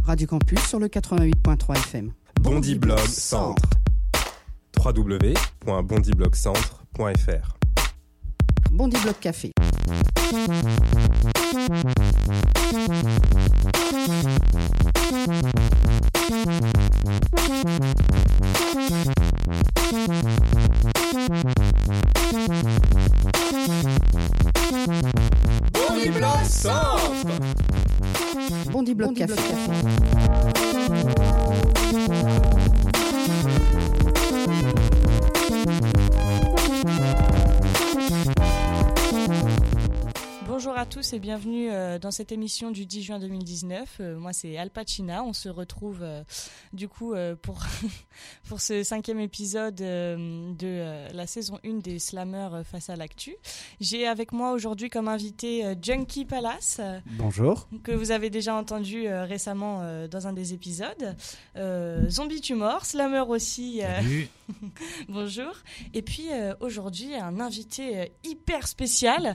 Radio Campus sur le 88.3 FM. Bondiblog Centre. www.bondiblogcentre.fr. Bondiblog Café. Bondiblog Centre. Bondiblog Café. Bonjour à tous et bienvenue dans cette émission du 10 juin 2019. Moi c'est Alpacina, on se retrouve pour, pour ce 5e épisode de la saison 1 des Slammers face à l'actu. J'ai avec moi aujourd'hui comme invité Junkie Palace. Bonjour. Que vous avez déjà entendu récemment dans un des épisodes. Zombie Tumor, Slammer aussi. Salut. Bonjour. Et puis aujourd'hui un invité hyper spécial.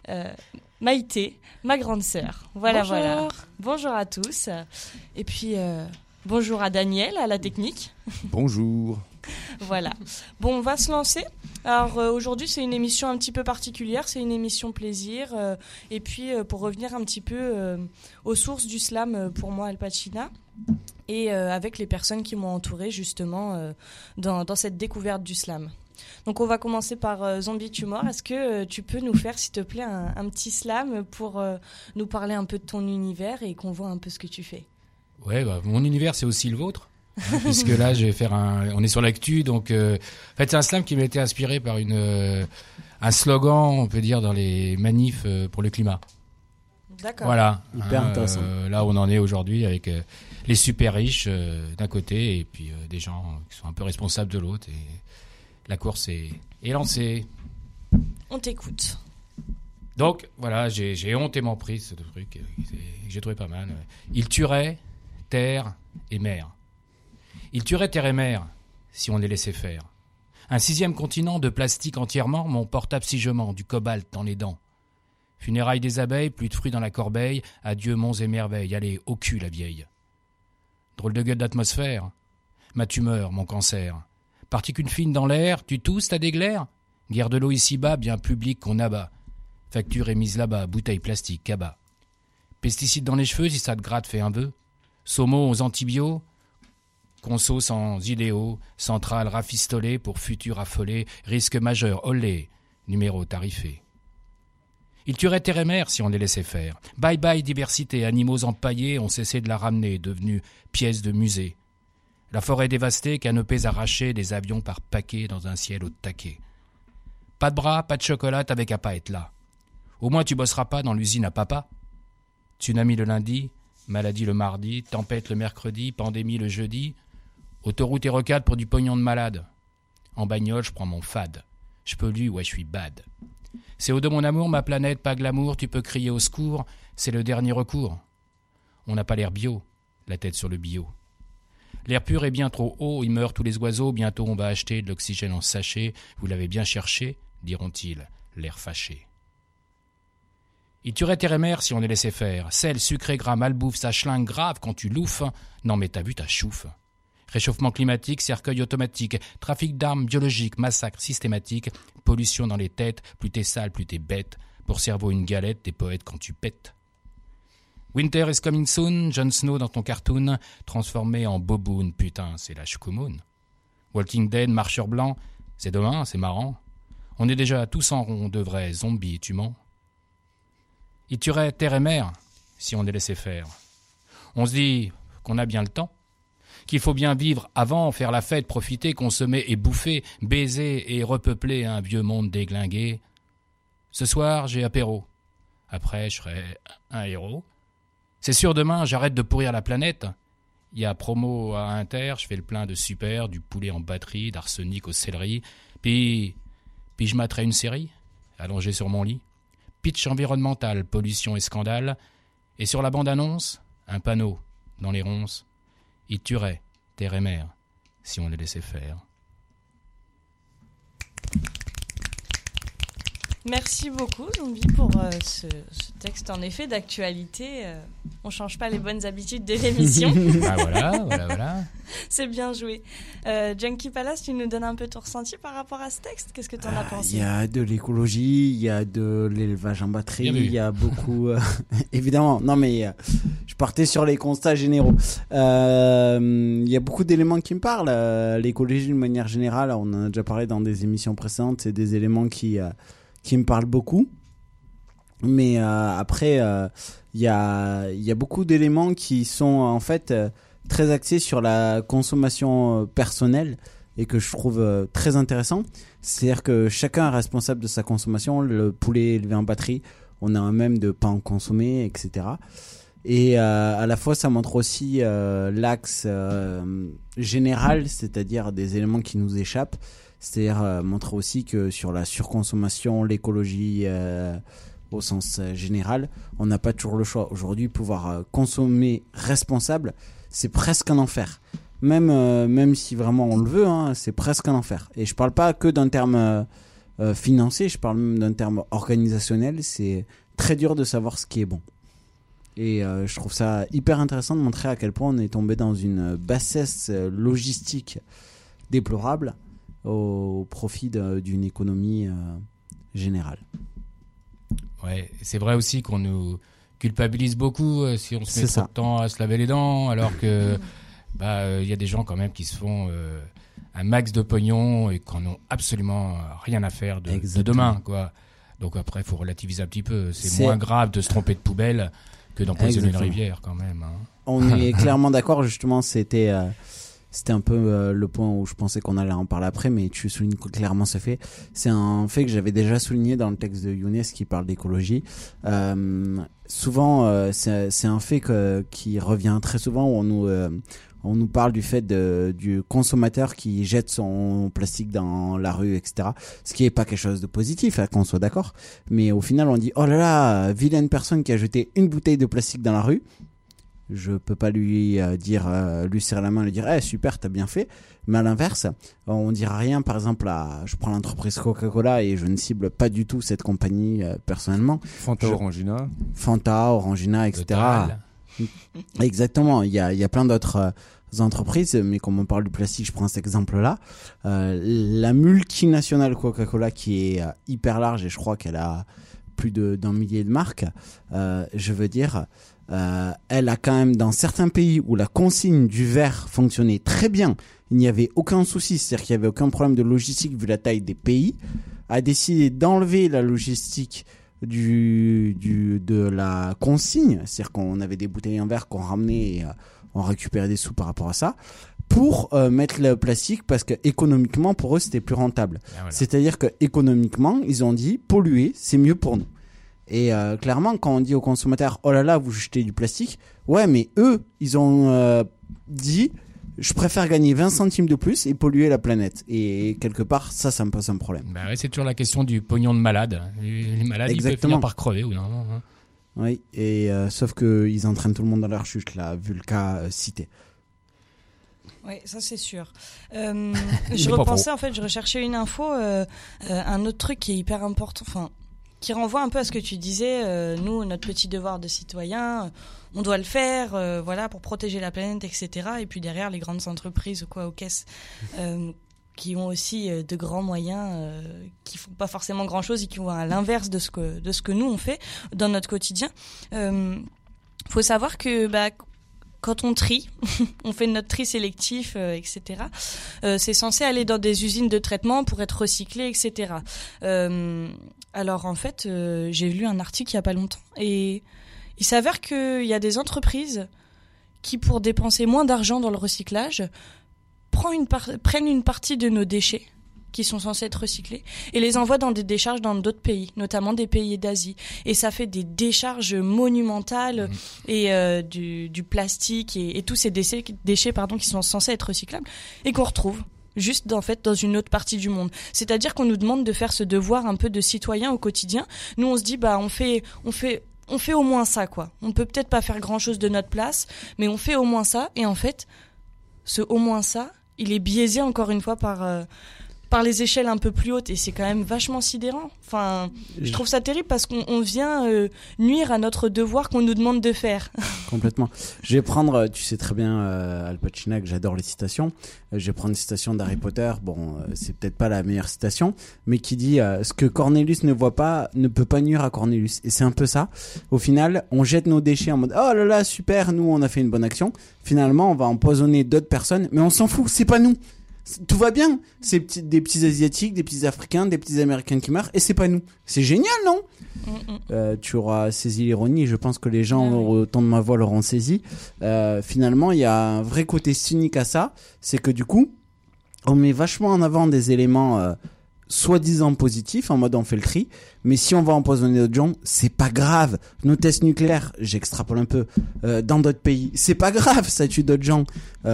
Maïté, ma grande sœur. Voilà. Bonjour à tous. Et puis, bonjour à Daniel, à la technique. Bonjour. Voilà. Bon, on va se lancer. Alors, aujourd'hui, c'est une émission un petit peu particulière. C'est une émission plaisir. Et puis, pour revenir un petit peu aux sources du slam, pour moi, Alpacina. Et avec les personnes qui m'ont entourée, justement, dans cette découverte du slam. Donc on va commencer par Zombie Tumor. Est-ce que tu peux nous faire, s'il te plaît, un petit slam pour nous parler un peu de ton univers et qu'on voit un peu ce que tu fais? Ouais, mon univers c'est aussi le vôtre, puisque là je vais faire on est sur l'actu, donc en fait c'est un slam qui m'a été inspiré par un slogan, on peut dire, dans les manifs pour le climat. D'accord. Voilà. Hyper intéressant. Là on en est aujourd'hui avec les super riches d'un côté et puis des gens qui sont un peu responsables de l'autre. Et la course est lancée. On t'écoute. Donc, voilà, j'ai hontément pris ce truc que j'ai trouvé pas mal. Il tuerait terre et mer. Il tuerait terre et mer si on les laissait faire. Un 6e continent de plastique entièrement, mon portable si je mens, du cobalt dans les dents. Funérailles des abeilles, plus de fruits dans la corbeille, adieu monts et merveilles, allez, au cul la vieille. Drôle de gueule d'atmosphère, ma tumeur, mon cancer. Particules fines dans l'air, tu tousses, t'as des glaires? Guerre de l'eau ici-bas, bien public qu'on abat. Facture émise là-bas, bouteille plastique, cabas. Pesticides dans les cheveux, si ça te gratte, fais un vœu. Somo aux antibiotiques, conso sans idéaux, centrale rafistolée pour futur affolé, risque majeur, olé, numéro tarifé. Ils tueraient terre et mer si on les laissait faire. Bye bye diversité, animaux empaillés ont cessé de la ramener, devenus pièces de musée. La forêt dévastée, canopées arrachées, des avions par paquets dans un ciel au taquet. Pas de bras, pas de chocolat, t'avais qu'à pas être là. Au moins tu bosseras pas dans l'usine à papa. Tsunami le lundi, maladie le mardi, tempête le mercredi, pandémie le jeudi. Autoroute et rocade pour du pognon de malade. En bagnole, je prends mon fade. Je pollue, ouais, je suis bad. C'est au de mon amour, ma planète, pas glamour, tu peux crier au secours, c'est le dernier recours. On n'a pas l'air bio, la tête sur le bio. L'air pur est bien trop haut, ils meurent tous les oiseaux, bientôt on va acheter de l'oxygène en sachet. Vous l'avez bien cherché, diront-ils, l'air fâché. Ils tueraient terre et mer si on les laissait faire. Sel, sucré, gras, malbouffe, ça schlingue grave quand tu louffes. Non mais t'as vu ta chouffe. Réchauffement climatique, cercueil automatique, trafic d'armes biologiques, massacre systématique, pollution dans les têtes, plus t'es sale, plus t'es bête. Pour cerveau une galette, t'es poète quand tu pètes. Winter is coming soon, Jon Snow dans ton cartoon, transformé en boboon, putain, c'est la choucoumoune. Walking Dead, marcheur blanc, c'est demain, c'est marrant. On est déjà tous en rond, de vrais zombies, tu mens. Ils tueraient terre et mer, si on les laissait faire. On se dit qu'on a bien le temps, qu'il faut bien vivre avant, faire la fête, profiter, consommer et bouffer, baiser et repeupler un vieux monde déglingué. Ce soir, j'ai apéro. Après, je serai un héros. C'est sûr, demain, j'arrête de pourrir la planète. Il y a promo à Inter, je fais le plein de super, du poulet en batterie, d'arsenic au céleri. Puis je materai une série, allongé sur mon lit. Pitch environnemental, pollution et scandale. Et sur la bande-annonce, un panneau, dans les ronces. Ils tueraient terre et mer, si on les laissait faire. Merci beaucoup, Zombie, pour ce texte en effet d'actualité. On change pas les bonnes habitudes de l'émission. Ah voilà. C'est bien joué. Junkie Palace, tu nous donnes un peu ton ressenti par rapport à ce texte. Qu'est-ce que tu en as pensé ? Il y a de l'écologie, il y a de l'élevage en batterie, il y a beaucoup... évidemment, non mais je partais sur les constats généraux. Il y a beaucoup d'éléments qui me parlent. L'écologie d'une manière générale, on en a déjà parlé dans des émissions précédentes, c'est des éléments qui me parlent beaucoup. Mais après, il y a beaucoup d'éléments qui sont en fait très axés sur la consommation personnelle et que je trouve très intéressant. C'est-à-dire que chacun est responsable de sa consommation. Le poulet élevé en batterie, on a un même de pas en consommer, etc. Et à la fois, ça montre aussi l'axe général, c'est-à-dire des éléments qui nous échappent. C'est-à-dire montrer aussi que sur la surconsommation, l'écologie au sens général, on n'a pas toujours le choix. Aujourd'hui, pouvoir consommer responsable, c'est presque un enfer. Même si vraiment on le veut, hein, c'est presque un enfer. Et je parle pas que d'un terme financier, je parle même d'un terme organisationnel. C'est très dur de savoir ce qui est bon. Et je trouve ça hyper intéressant de montrer à quel point on est tombé dans une bassesse logistique déplorable au profit d'une économie générale. Ouais, c'est vrai aussi qu'on nous culpabilise beaucoup si on se met trop de temps à se laver les dents, alors que y a des gens quand même qui se font un max de pognon et qui n'en ont absolument rien à faire de demain, quoi. Donc après, il faut relativiser un petit peu. C'est moins grave de se tromper de poubelle que d'empoisonner une rivière quand même. Hein. On est clairement d'accord, justement, c'était un peu le point où je pensais qu'on allait en parler après, mais tu soulignes clairement ce fait. C'est un fait que j'avais déjà souligné dans le texte de Younes qui parle d'écologie. Souvent, c'est un fait qui revient très souvent où on nous parle du fait du consommateur qui jette son plastique dans la rue, etc. Ce qui est pas quelque chose de positif, qu'on soit d'accord. Mais au final, on dit « Oh là là, vilaine personne qui a jeté une bouteille de plastique dans la rue ». Je peux pas lui lui serrer la main et lui dire super, t'as bien fait. Mais à l'inverse, on dira rien. Par exemple, je prends l'entreprise Coca-Cola et je ne cible pas du tout cette compagnie personnellement. Fanta, Orangina, etc. Total. Exactement. Il y a plein d'autres entreprises, mais comme on parle du plastique, je prends cet exemple-là. La multinationale Coca-Cola qui est hyper large et je crois qu'elle a plus d'un millier de marques. Je veux dire. Elle a quand même dans certains pays où la consigne du verre fonctionnait très bien, il n'y avait aucun souci, c'est-à-dire qu'il n'y avait aucun problème de logistique vu la taille des pays, a décidé d'enlever la logistique de la consigne, c'est-à-dire qu'on avait des bouteilles en verre qu'on ramenait et on récupérait des sous par rapport à ça, pour mettre le plastique parce que économiquement pour eux c'était plus rentable. Voilà. C'est-à-dire que économiquement ils ont dit polluer c'est mieux pour nous. Et clairement, quand on dit aux consommateurs « Oh là là, vous jetez du plastique », ouais, mais eux, ils ont dit « Je préfère gagner 20 centimes de plus et polluer la planète ». Et quelque part, ça me pose un problème. Bah ouais, c'est toujours la question du pognon de malade. Les malades, ils peuvent finir par crever ou non, hein. Oui, et sauf qu'ils entraînent tout le monde dans leur chute, là, vu le cas cité. Oui, ça c'est sûr. Je repensais, en fait, je recherchais une info, un autre truc qui est hyper important, qui renvoie un peu à ce que tu disais, nous, notre petit devoir de citoyen, on doit le faire, pour protéger la planète, etc. Et puis derrière, les grandes entreprises aux caisses, qui ont aussi de grands moyens, qui font pas forcément grand-chose et qui vont à l'inverse de ce que nous on fait dans notre quotidien. Faut savoir que quand on trie, on fait notre tri sélectif, etc. C'est censé aller dans des usines de traitement pour être recyclé, etc. Alors en fait, j'ai lu un article il y a pas longtemps et il s'avère qu'il y a des entreprises qui, pour dépenser moins d'argent dans le recyclage, prennent une partie de nos déchets qui sont censés être recyclés et les envoient dans des décharges dans d'autres pays, notamment des pays d'Asie. Et ça fait des décharges monumentales et du plastique et tous ces déchets qui sont censés être recyclables et qu'on retrouve juste dans une autre partie du monde. C'est-à-dire qu'on nous demande de faire ce devoir un peu de citoyen au quotidien. Nous on se dit on fait au moins ça quoi. On peut peut-être pas faire grand-chose de notre place, mais on fait au moins ça et en fait ce au moins ça, il est biaisé encore une fois par par les échelles un peu plus hautes et c'est quand même vachement sidérant. Enfin, je trouve ça terrible parce qu'on vient nuire à notre devoir qu'on nous demande de faire. Complètement. Je vais prendre, tu sais très bien, Al Pacino, que j'adore les citations. Je vais prendre une citation d'Harry Potter. Bon, c'est peut-être pas la meilleure citation, mais qui dit ce que Cornelius ne voit pas ne peut pas nuire à Cornelius. Et c'est un peu ça. Au final, on jette nos déchets en mode oh là là super, nous on a fait une bonne action. Finalement, on va empoisonner d'autres personnes, mais on s'en fout, c'est pas nous. Tout va bien. C'est des petits asiatiques, des petits africains, des petits américains qui meurent, et c'est pas nous. C'est génial, non? Tu auras saisi l'ironie. Je pense que les gens au ton de ma voix l'auront saisi. Finalement, il y a un vrai côté cynique à ça, c'est que du coup, on met vachement en avant des éléments soi-disant positifs, en mode on fait le tri, mais si on va empoisonner d'autres gens, c'est pas grave. Nos tests nucléaires, j'extrapole un peu, dans d'autres pays, c'est pas grave, ça tue d'autres gens.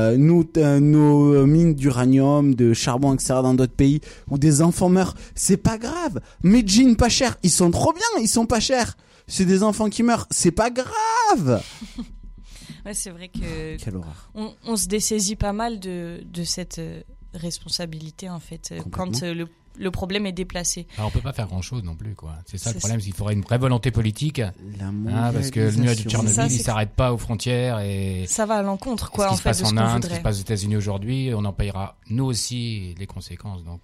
Nos mines d'uranium, de charbon, etc. dans d'autres pays, où des enfants meurent, c'est pas grave. Mes jeans pas chers, ils sont trop bien, ils sont pas chers. C'est des enfants qui meurent, c'est pas grave. Ouais, c'est vrai que quelle horreur. On se dessaisit pas mal de cette responsabilité en fait quand le problème est déplacé. Alors, on peut pas faire grand chose non plus, quoi. C'est ça le problème, c'est qu'il faudrait une vraie volonté politique. Parce que le nuage de Tchernobyl, il s'arrête pas aux frontières et. Ça va à l'encontre, quoi, en fait. Ce qui se passe en Inde, ce qui se passe aux États-Unis aujourd'hui, on en payera nous aussi les conséquences. Donc.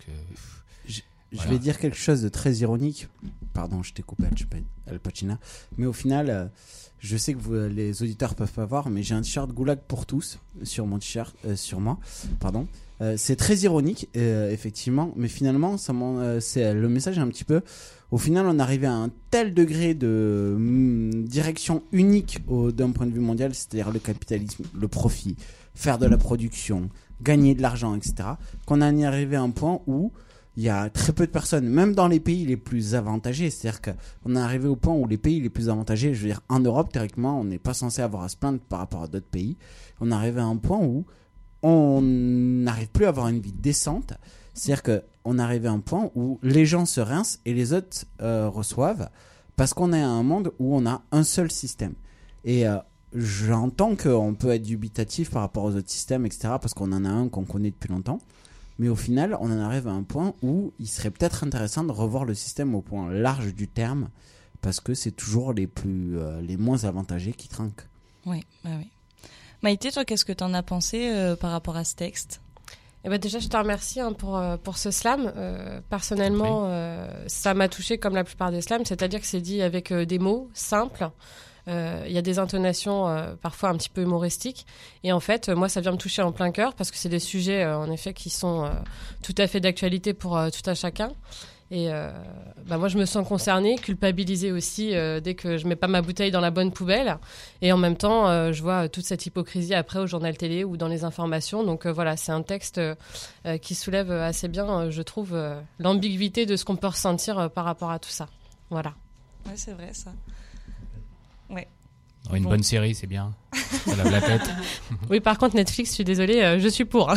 Je vais dire quelque chose de très ironique. Pardon, je t'ai coupé, Al Pacino. Mais au final, je sais que les auditeurs peuvent pas voir, mais j'ai un t-shirt Goulag pour tous sur mon t-shirt, sur moi. Pardon. C'est très ironique, effectivement, mais finalement, c'est le message est un petit peu. Au final, on arrivait à un tel degré de direction unique d'un point de vue mondial, c'est-à-dire le capitalisme, le profit, faire de la production, gagner de l'argent, etc., qu'on en est arrivé à un point où il y a très peu de personnes, même dans les pays les plus avantagés. C'est-à-dire qu'on est arrivé au point où les pays les plus avantagés, je veux dire, en Europe, théoriquement, on n'est pas censé avoir à se plaindre par rapport à d'autres pays. On est arrivé à un point où on n'arrive plus à avoir une vie décente. C'est-à-dire qu'on est arrivé à un point où les gens se rincent et les autres reçoivent, parce qu'on est à un monde où on a un seul système. Et j'entends qu'on peut être dubitatif par rapport aux autres systèmes, etc., parce qu'on en a un qu'on connaît depuis longtemps. Mais au final, on en arrive à un point où il serait peut-être intéressant de revoir le système au point large du terme, parce que c'est toujours les moins avantagés qui trinquent. Oui. Maïté, toi, qu'est-ce que tu en as pensé par rapport à ce texte ? Déjà, je te remercie pour ce slam. Personnellement, ça m'a touchée comme la plupart des slams, c'est-à-dire que c'est dit avec des mots simples. Il y a des intonations parfois un petit peu humoristiques. Et en fait, moi, ça vient me toucher en plein cœur parce que c'est des sujets, en effet, qui sont tout à fait d'actualité pour tout à chacun. Et moi, je me sens concernée, culpabilisée aussi dès que je mets pas ma bouteille dans la bonne poubelle. Et en même temps, je vois toute cette hypocrisie après au journal télé ou dans les informations. Donc voilà, c'est un texte qui soulève assez bien, je trouve, l'ambiguïté de ce qu'on peut ressentir par rapport à tout ça. Voilà. Ouais, c'est vrai ça. Ouais. Une bonne série, c'est bien. Ça lave la tête. Oui, par contre, Netflix, je suis désolée, je suis pour.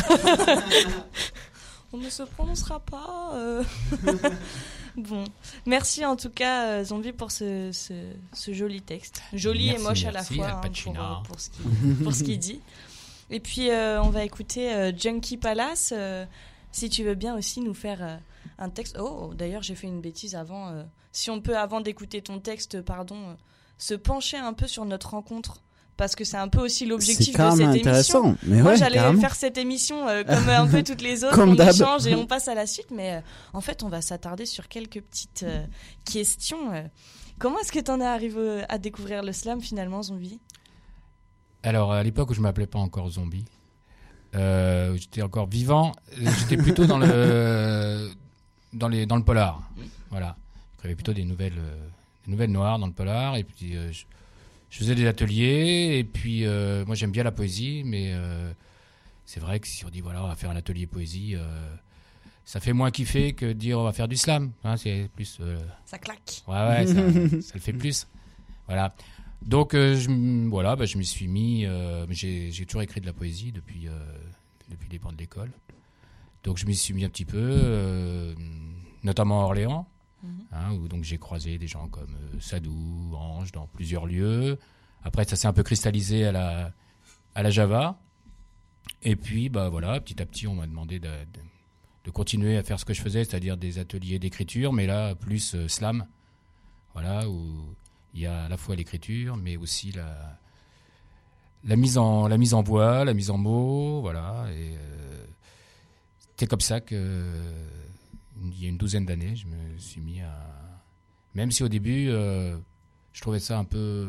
On ne se prononcera pas. Bon, merci en tout cas, Zombie, pour ce joli texte. Joli et moche à la fois pour ce qu'il dit. Et puis, on va écouter Junkie Palace. Si tu veux bien aussi nous faire un texte. Oh, d'ailleurs, j'ai fait une bêtise avant. Si on peut, avant d'écouter ton texte, se pencher un peu sur notre rencontre. Parce que c'est un peu aussi l'objectif de cette émission. Mais moi, ouais, j'allais carrément faire cette émission comme un peu toutes les autres. Comme on d'hab. échange et on passe à la suite. Mais en fait, on va s'attarder sur quelques petites questions. Comment est-ce que tu en es arrivé à découvrir le slam finalement, Zombie ? Alors, à l'époque où je ne m'appelais pas encore Zombie, j'étais encore vivant, j'étais plutôt dans le polar. Voilà. J'écrivais plutôt des nouvelles noires dans le polar. Et puis, je faisais des ateliers. Et puis, moi, j'aime bien la poésie. Mais c'est vrai que si on dit, voilà, on va faire un atelier poésie, ça fait moins kiffer que de dire, on va faire du slam. Hein, c'est plus... Ça claque. Ouais, ça le fait plus. Voilà. Donc, je m'y suis mis... j'ai toujours écrit de la poésie depuis les bancs de l'école. Donc, je m'y suis mis un petit peu, notamment à Orléans, où donc j'ai croisé des gens comme Sadou, Ange, dans plusieurs lieux. Après, ça s'est un peu cristallisé à la Java. Et puis, petit à petit, on m'a demandé de continuer à faire ce que je faisais, c'est-à-dire des ateliers d'écriture, mais là, plus slam. Voilà, où il y a à la fois l'écriture, mais aussi la mise en voix, la mise en mots, voilà. Et c'était comme ça que, il y a une douzaine d'années, je me suis mis à... Même si au début, je trouvais ça un peu...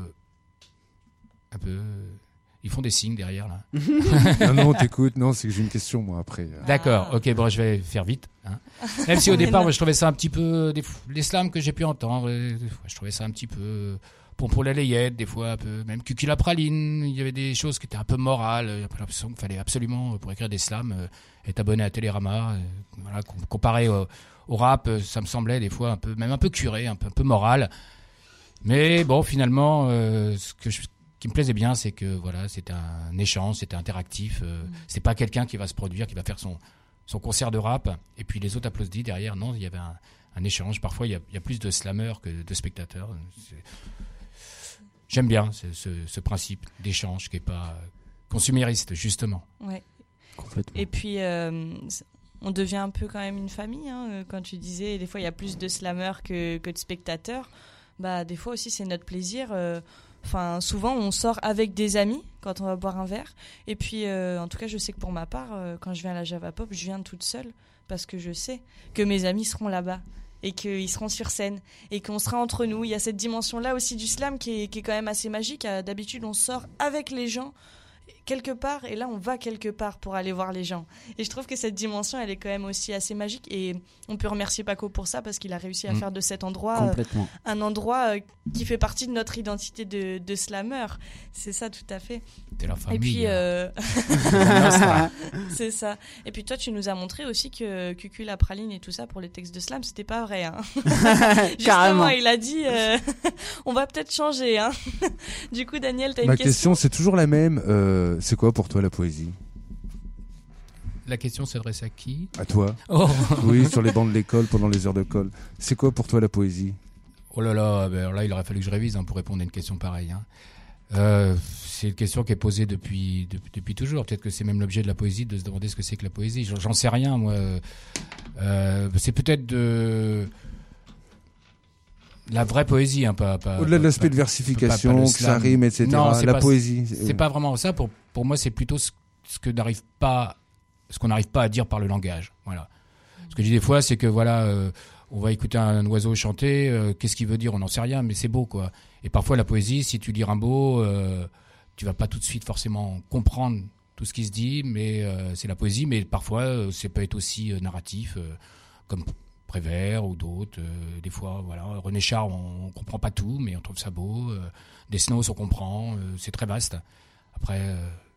Ils font des signes derrière, là. Non, t'écoutes. Non, c'est que j'ai une question, moi, après. D'accord, ok, bon, je vais faire vite. Hein. Même si au départ, moi, je trouvais ça un petit peu... Les slams que j'ai pu entendre, je trouvais ça un petit peu... Pour la layette, des fois, un peu... Même Cucu la praline, il y avait des choses qui étaient un peu morales. J'ai l'impression qu'il fallait absolument, pour écrire des slams, être abonné à Télérama. Voilà, comparé au rap, ça me semblait des fois même un peu curé, un peu moral. Mais bon, finalement, ce qui me plaisait bien, c'est que voilà, c'était un échange, c'était interactif. C'est pas quelqu'un qui va se produire, qui va faire son concert de rap, et puis les autres applaudissent derrière. Non, il y avait un échange. Parfois, il y a plus de slammeurs que de spectateurs. J'aime bien ce principe d'échange qui est pas consumériste, justement. Ouais. Complètement. Et puis, on devient un peu quand même une famille. Hein, quand tu disais, des fois, il y a plus de slammeurs que de spectateurs. Bah, des fois aussi, c'est notre plaisir. Enfin, souvent, on sort avec des amis quand on va boire un verre. Et puis, en tout cas, je sais que pour ma part, quand je viens à la Java Pop, je viens toute seule parce que je sais que mes amis seront là-bas et qu'ils seront sur scène et qu'on sera entre nous. Il y a cette dimension-là aussi du slam qui est quand même assez magique. D'habitude, on sort avec les gens quelque part et là on va quelque part pour aller voir les gens, et je trouve que cette dimension elle est quand même aussi assez magique, et on peut remercier Paco pour ça parce qu'il a réussi à faire de cet endroit un endroit qui fait partie de notre identité de slammer. C'est ça, tout à fait. T'es la famille. Et puis c'est ça. Et puis toi tu nous as montré aussi que Cucu la praline et tout ça pour les textes de slam c'était pas vrai, hein. Justement il a dit on va peut-être changer, hein. Du coup Daniel, t'as une question? Ma question c'est toujours la même. C'est quoi pour toi la poésie? La question s'adresse à qui? À toi. Oh. Oui, sur les bancs de l'école, pendant les heures de colle. C'est quoi pour toi la poésie? Oh là là, alors là il aurait fallu que je révise pour répondre à une question pareille. Hein. C'est une question qui est posée depuis toujours. Peut-être que c'est même l'objet de la poésie de se demander ce que c'est que la poésie. J'en sais rien, moi. C'est peut-être de... La vraie poésie, hein, pas au-delà de l'aspect de versification, que ça rime, etc. Non, poésie. C'est pas vraiment ça. Pour moi, c'est plutôt ce qu'on n'arrive pas à dire par le langage. Voilà. Ce que je dis des fois, c'est que voilà, on va écouter un oiseau chanter. Qu'est-ce qu'il veut dire? On n'en sait rien, mais c'est beau, quoi. Et parfois, la poésie, si tu lis un mot, tu vas pas tout de suite forcément comprendre tout ce qui se dit, mais c'est la poésie. Mais parfois, ça peut être aussi narratif, comme Prévert ou d'autres. Des fois, voilà, René Char, on comprend pas tout, mais on trouve ça beau. Desnos, on comprend. C'est très vaste. Après,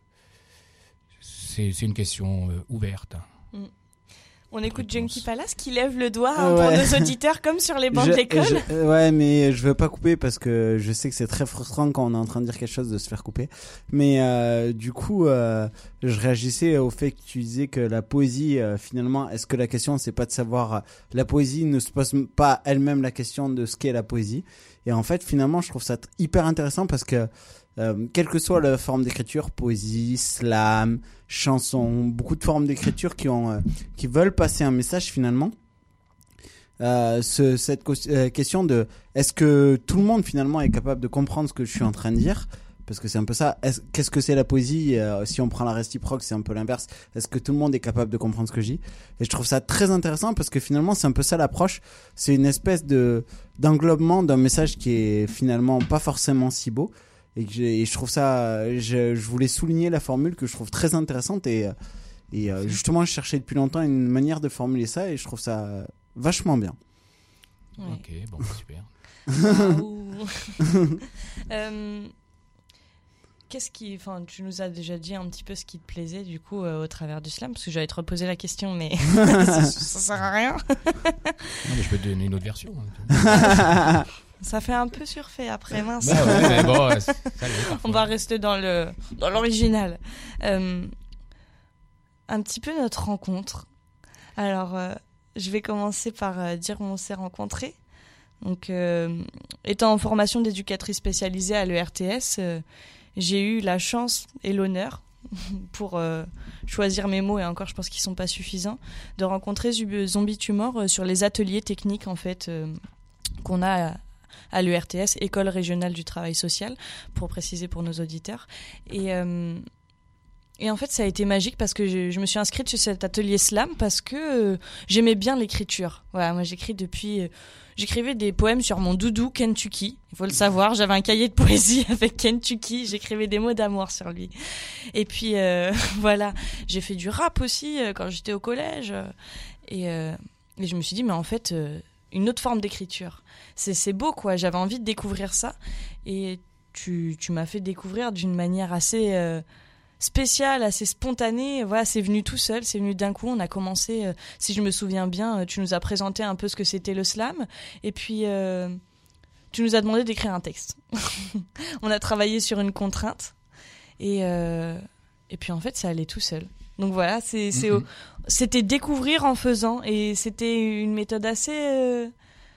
c'est une question ouverte. On écoute Junkie Palace qui lève le doigt pour nos auditeurs comme sur les bancs de l'école. Ouais, mais je veux pas couper parce que je sais que c'est très frustrant quand on est en train de dire quelque chose de se faire couper. Mais du coup, je réagissais au fait que tu disais que la poésie, finalement, est-ce que la question c'est pas de savoir, la poésie ne se pose pas elle-même la question de ce qu'est la poésie. Et en fait, finalement, je trouve ça hyper intéressant parce que quelle que soit la forme d'écriture, poésie, slam, chanson, beaucoup de formes d'écriture qui veulent passer un message finalement. Cette question de est-ce que tout le monde finalement est capable de comprendre ce que je suis en train de dire, parce que c'est un peu ça. Qu'est-ce que c'est la poésie? Si on prend la réciproque, c'est un peu l'inverse. Est-ce que tout le monde est capable de comprendre ce que je dis? Et je trouve ça très intéressant parce que finalement c'est un peu ça l'approche. C'est une espèce d'englobement d'un message qui est finalement pas forcément si beau. Et je trouve ça, je voulais souligner la formule que je trouve très intéressante et justement je cherchais depuis longtemps une manière de formuler ça et je trouve ça vachement bien. Ouais. Ok, bon, super. Tu nous as déjà dit un petit peu ce qui te plaisait du coup au travers du slam, parce que j'allais te reposer la question, mais ça sert à rien. Non, mais je peux te donner une autre version. Ça fait un peu surfait après, mince. Bah ouais, mais bon, on va rester dans l'original. Un petit peu notre rencontre. Alors, je vais commencer par dire où on s'est rencontrés. Donc, étant en formation d'éducatrice spécialisée à l'ERTS, j'ai eu la chance et l'honneur pour choisir mes mots, et encore je pense qu'ils sont pas suffisants, de rencontrer Zombie Tumor sur les ateliers techniques en fait qu'on a à l'ERTS, École régionale du travail social, pour préciser pour nos auditeurs. Et en fait, ça a été magique parce que je me suis inscrite sur cet atelier slam parce que j'aimais bien l'écriture. Voilà, moi j'écrivais des poèmes sur mon doudou Kentucky. Il faut le savoir, j'avais un cahier de poésie avec Kentucky. J'écrivais des mots d'amour sur lui. Et puis voilà, j'ai fait du rap aussi quand j'étais au collège. Et je me suis dit, mais en fait, une autre forme d'écriture. C'est beau, quoi. J'avais envie de découvrir ça. Et tu m'as fait découvrir d'une manière assez spéciale, assez spontanée. Voilà, c'est venu tout seul, c'est venu d'un coup. On a commencé, si je me souviens bien, tu nous as présenté un peu ce que c'était le slam. Et puis, tu nous as demandé d'écrire un texte. On a travaillé sur une contrainte. Et puis, en fait, ça allait tout seul. Donc voilà, c'était découvrir en faisant. Et c'était une méthode assez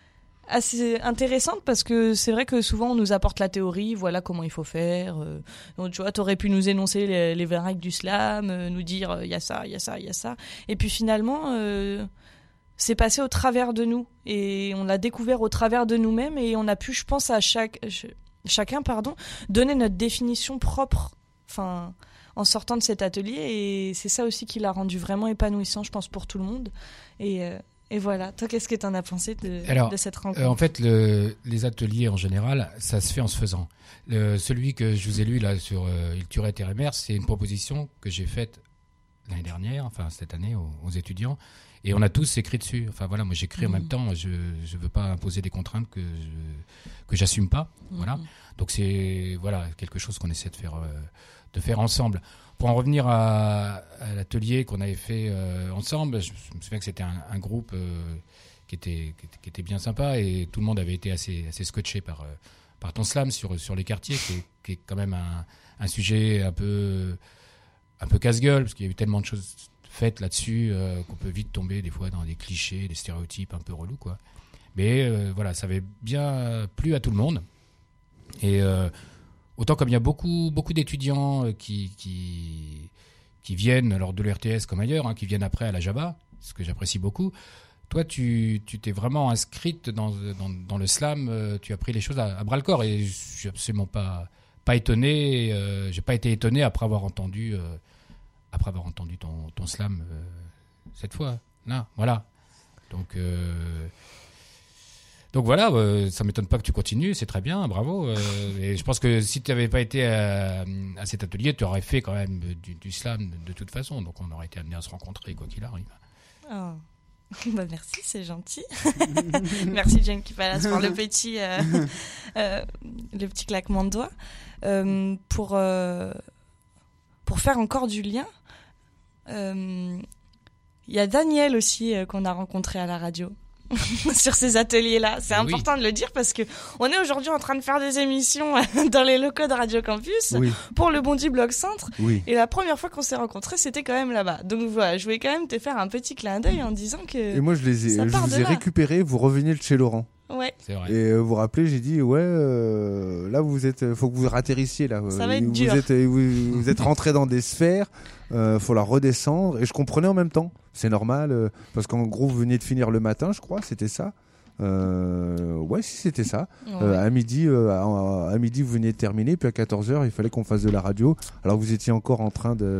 intéressante parce que c'est vrai que souvent on nous apporte la théorie, voilà comment il faut faire. Donc tu vois, t'aurais pu nous énoncer les règles du slam, nous dire il y a ça, il y a ça, il y a ça. Et puis finalement, c'est passé au travers de nous et on l'a découvert au travers de nous-mêmes et on a pu, je pense, à chacun, donner notre définition propre. Enfin, en sortant de cet atelier, et c'est ça aussi qui l'a rendu vraiment épanouissant, je pense, pour tout le monde. Et voilà, toi, qu'est-ce que tu en as pensé de cette rencontre ? En fait, les ateliers, en général, ça se fait en se faisant. Celui que je vous ai lu là sur Il tuerait terre et mer, c'est une proposition que j'ai faite l'année dernière, enfin cette année, aux étudiants. Et on a tous écrit dessus. Enfin voilà, moi j'écris en même temps, je ne veux pas imposer des contraintes que j'assume pas. Voilà. Donc c'est quelque chose qu'on essaie de faire ensemble. Pour en revenir à l'atelier qu'on avait fait ensemble, je me souviens que c'était un groupe qui était bien sympa et tout le monde avait été assez scotché par ton slam sur les quartiers, qui est quand même un sujet un peu casse-gueule, parce qu'il y a eu tellement de choses faites là-dessus qu'on peut vite tomber des fois dans des clichés, des stéréotypes un peu relous, quoi. Mais voilà, ça avait bien plu à tout le monde. Et autant comme il y a beaucoup d'étudiants qui viennent lors de l'ERTS comme ailleurs, qui viennent après à la Java, ce que j'apprécie beaucoup. Toi, tu t'es vraiment inscrite dans le slam, tu as pris les choses à bras-le-corps et je suis absolument pas étonné. J'ai pas été étonné après avoir entendu ton slam cette fois. Là, voilà. Donc voilà, ça m'étonne pas que tu continues, c'est très bien, bravo. Et je pense que si tu n'avais pas été à cet atelier, tu aurais fait quand même du slam de toute façon. Donc on aurait été amené à se rencontrer quoi qu'il arrive. Oh. Bah merci, c'est gentil. Merci Jane Kipalas pour le petit claquement de doigts. Pour faire encore du lien, il y a Daniel aussi qu'on a rencontré à la radio. Sur ces ateliers-là, c'est important de le dire parce que on est aujourd'hui en train de faire des émissions dans les locaux de Radio Campus pour le Bondy Blog Centre. Et la première fois qu'on s'est rencontrés, c'était quand même là-bas. Donc voilà, je voulais quand même te faire un petit clin d'œil en disant que. Et moi, je vous ai récupérés. Vous reveniez de chez Laurent. Ouais. C'est vrai. Et vous vous rappelez, j'ai dit là faut que vous ratterrissiez là. Ça va être dur. Vous êtes rentrés dans des sphères. Faut la redescendre et je comprenais en même temps, c'est normal parce qu'en gros vous veniez de finir le matin, je crois, c'était ça. Si c'était ça. À midi vous veniez de terminer, puis à 14h il fallait qu'on fasse de la radio. Alors vous étiez encore en train de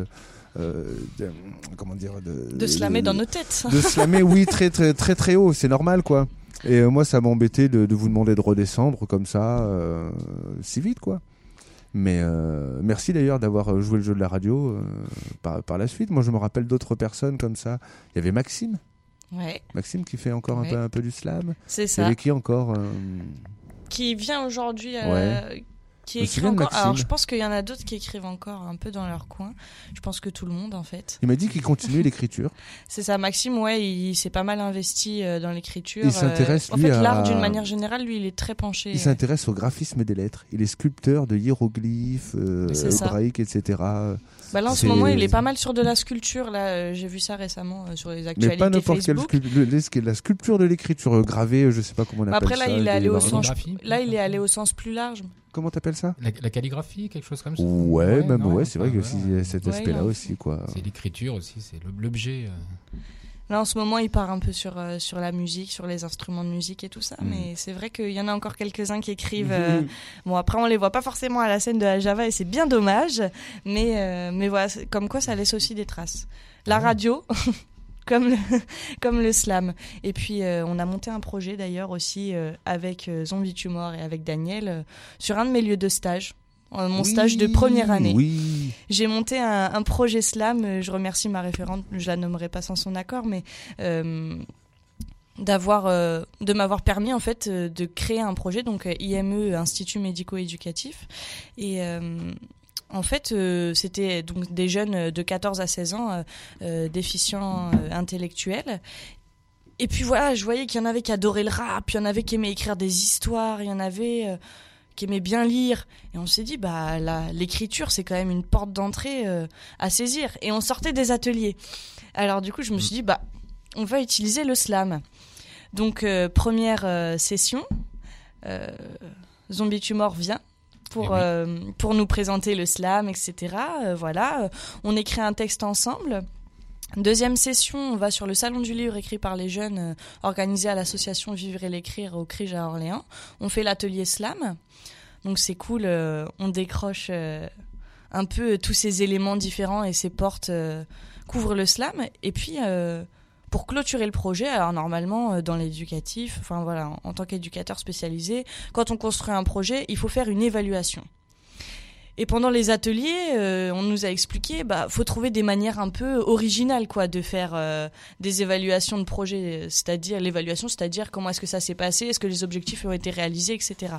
slammer dans nos têtes. De slammer, oui, très très très très haut, c'est normal quoi. Et moi ça m'embêtait de vous demander de redescendre comme ça si vite quoi. Mais merci d'ailleurs d'avoir joué le jeu de la radio par la suite. Moi, je me rappelle d'autres personnes comme ça. Il y avait Maxime. Ouais. Maxime qui fait encore un peu du slam. C'est ça. Il y avait qui encore Qui vient aujourd'hui qui écrit encore. Alors, je pense qu'il y en a d'autres qui écrivent encore un peu dans leur coin. Je pense que tout le monde, en fait. Il m'a dit qu'il continuait l'écriture. C'est ça, Maxime, il s'est pas mal investi dans l'écriture. Il s'intéresse, en fait, l'art, d'une manière générale, lui, il est très penché. Il s'intéresse au graphisme des lettres. Il est sculpteur de hiéroglyphes, hébraïques, etc. Là, en ce moment, il est pas mal sur de la sculpture. Là, j'ai vu ça récemment sur les actualités Facebook. Mais pas n'importe quelle la sculpture de l'écriture gravée, je sais pas comment on appelle ça. Après, là, il est allé au sens plus large. comment t'appelles ça? La calligraphie, quelque chose comme ça. Ouais, même non, ouais, c'est vrai que voilà. y a cet aspect-là aussi, quoi. C'est l'écriture aussi, c'est l'objet. Là, en ce moment, il part un peu sur la musique, sur les instruments de musique et tout ça. Mais c'est vrai qu'il y en a encore quelques-uns qui écrivent. Bon, après, on les voit pas forcément à la scène de la Java et c'est bien dommage. Mais voilà, comme quoi ça laisse aussi des traces. La radio, comme le slam. Et puis, on a monté un projet d'ailleurs aussi avec Zombie Tumor et avec Daniel sur un de mes lieux de stage. Mon stage de première année. Oui. J'ai monté un projet slam. Je remercie ma référente, je la nommerai pas sans son accord, mais de m'avoir permis en fait de créer un projet, donc IME, Institut médico-éducatif, et en fait c'était donc des jeunes de 14 à 16 ans déficients intellectuels. Et puis voilà, je voyais qu'il y en avait qui adoraient le rap, il y en avait qui aimaient écrire des histoires, il y en avait qui aimait bien lire, et on s'est dit l'écriture c'est quand même une porte d'entrée à saisir, et on sortait des ateliers. Alors du coup je me suis dit on va utiliser le slam. Donc première session, Zombie Tumor vient pour nous présenter le slam, etc. Voilà, on écrit un texte ensemble. Deuxième session, on va sur le salon du livre écrit par les jeunes, organisé à l'association Vivre et l'écrire au Crige à Orléans. On fait l'atelier slam, donc c'est cool, on décroche un peu tous ces éléments différents et ces portes couvrent le slam. Et puis pour clôturer le projet, alors normalement dans l'éducatif, enfin voilà, en tant qu'éducateur spécialisé, quand on construit un projet, il faut faire une évaluation. Et pendant les ateliers, on nous a expliqué, faut trouver des manières un peu originales, quoi, de faire des évaluations de projet. C'est-à-dire l'évaluation, c'est-à-dire comment est-ce que ça s'est passé, est-ce que les objectifs ont été réalisés, etc.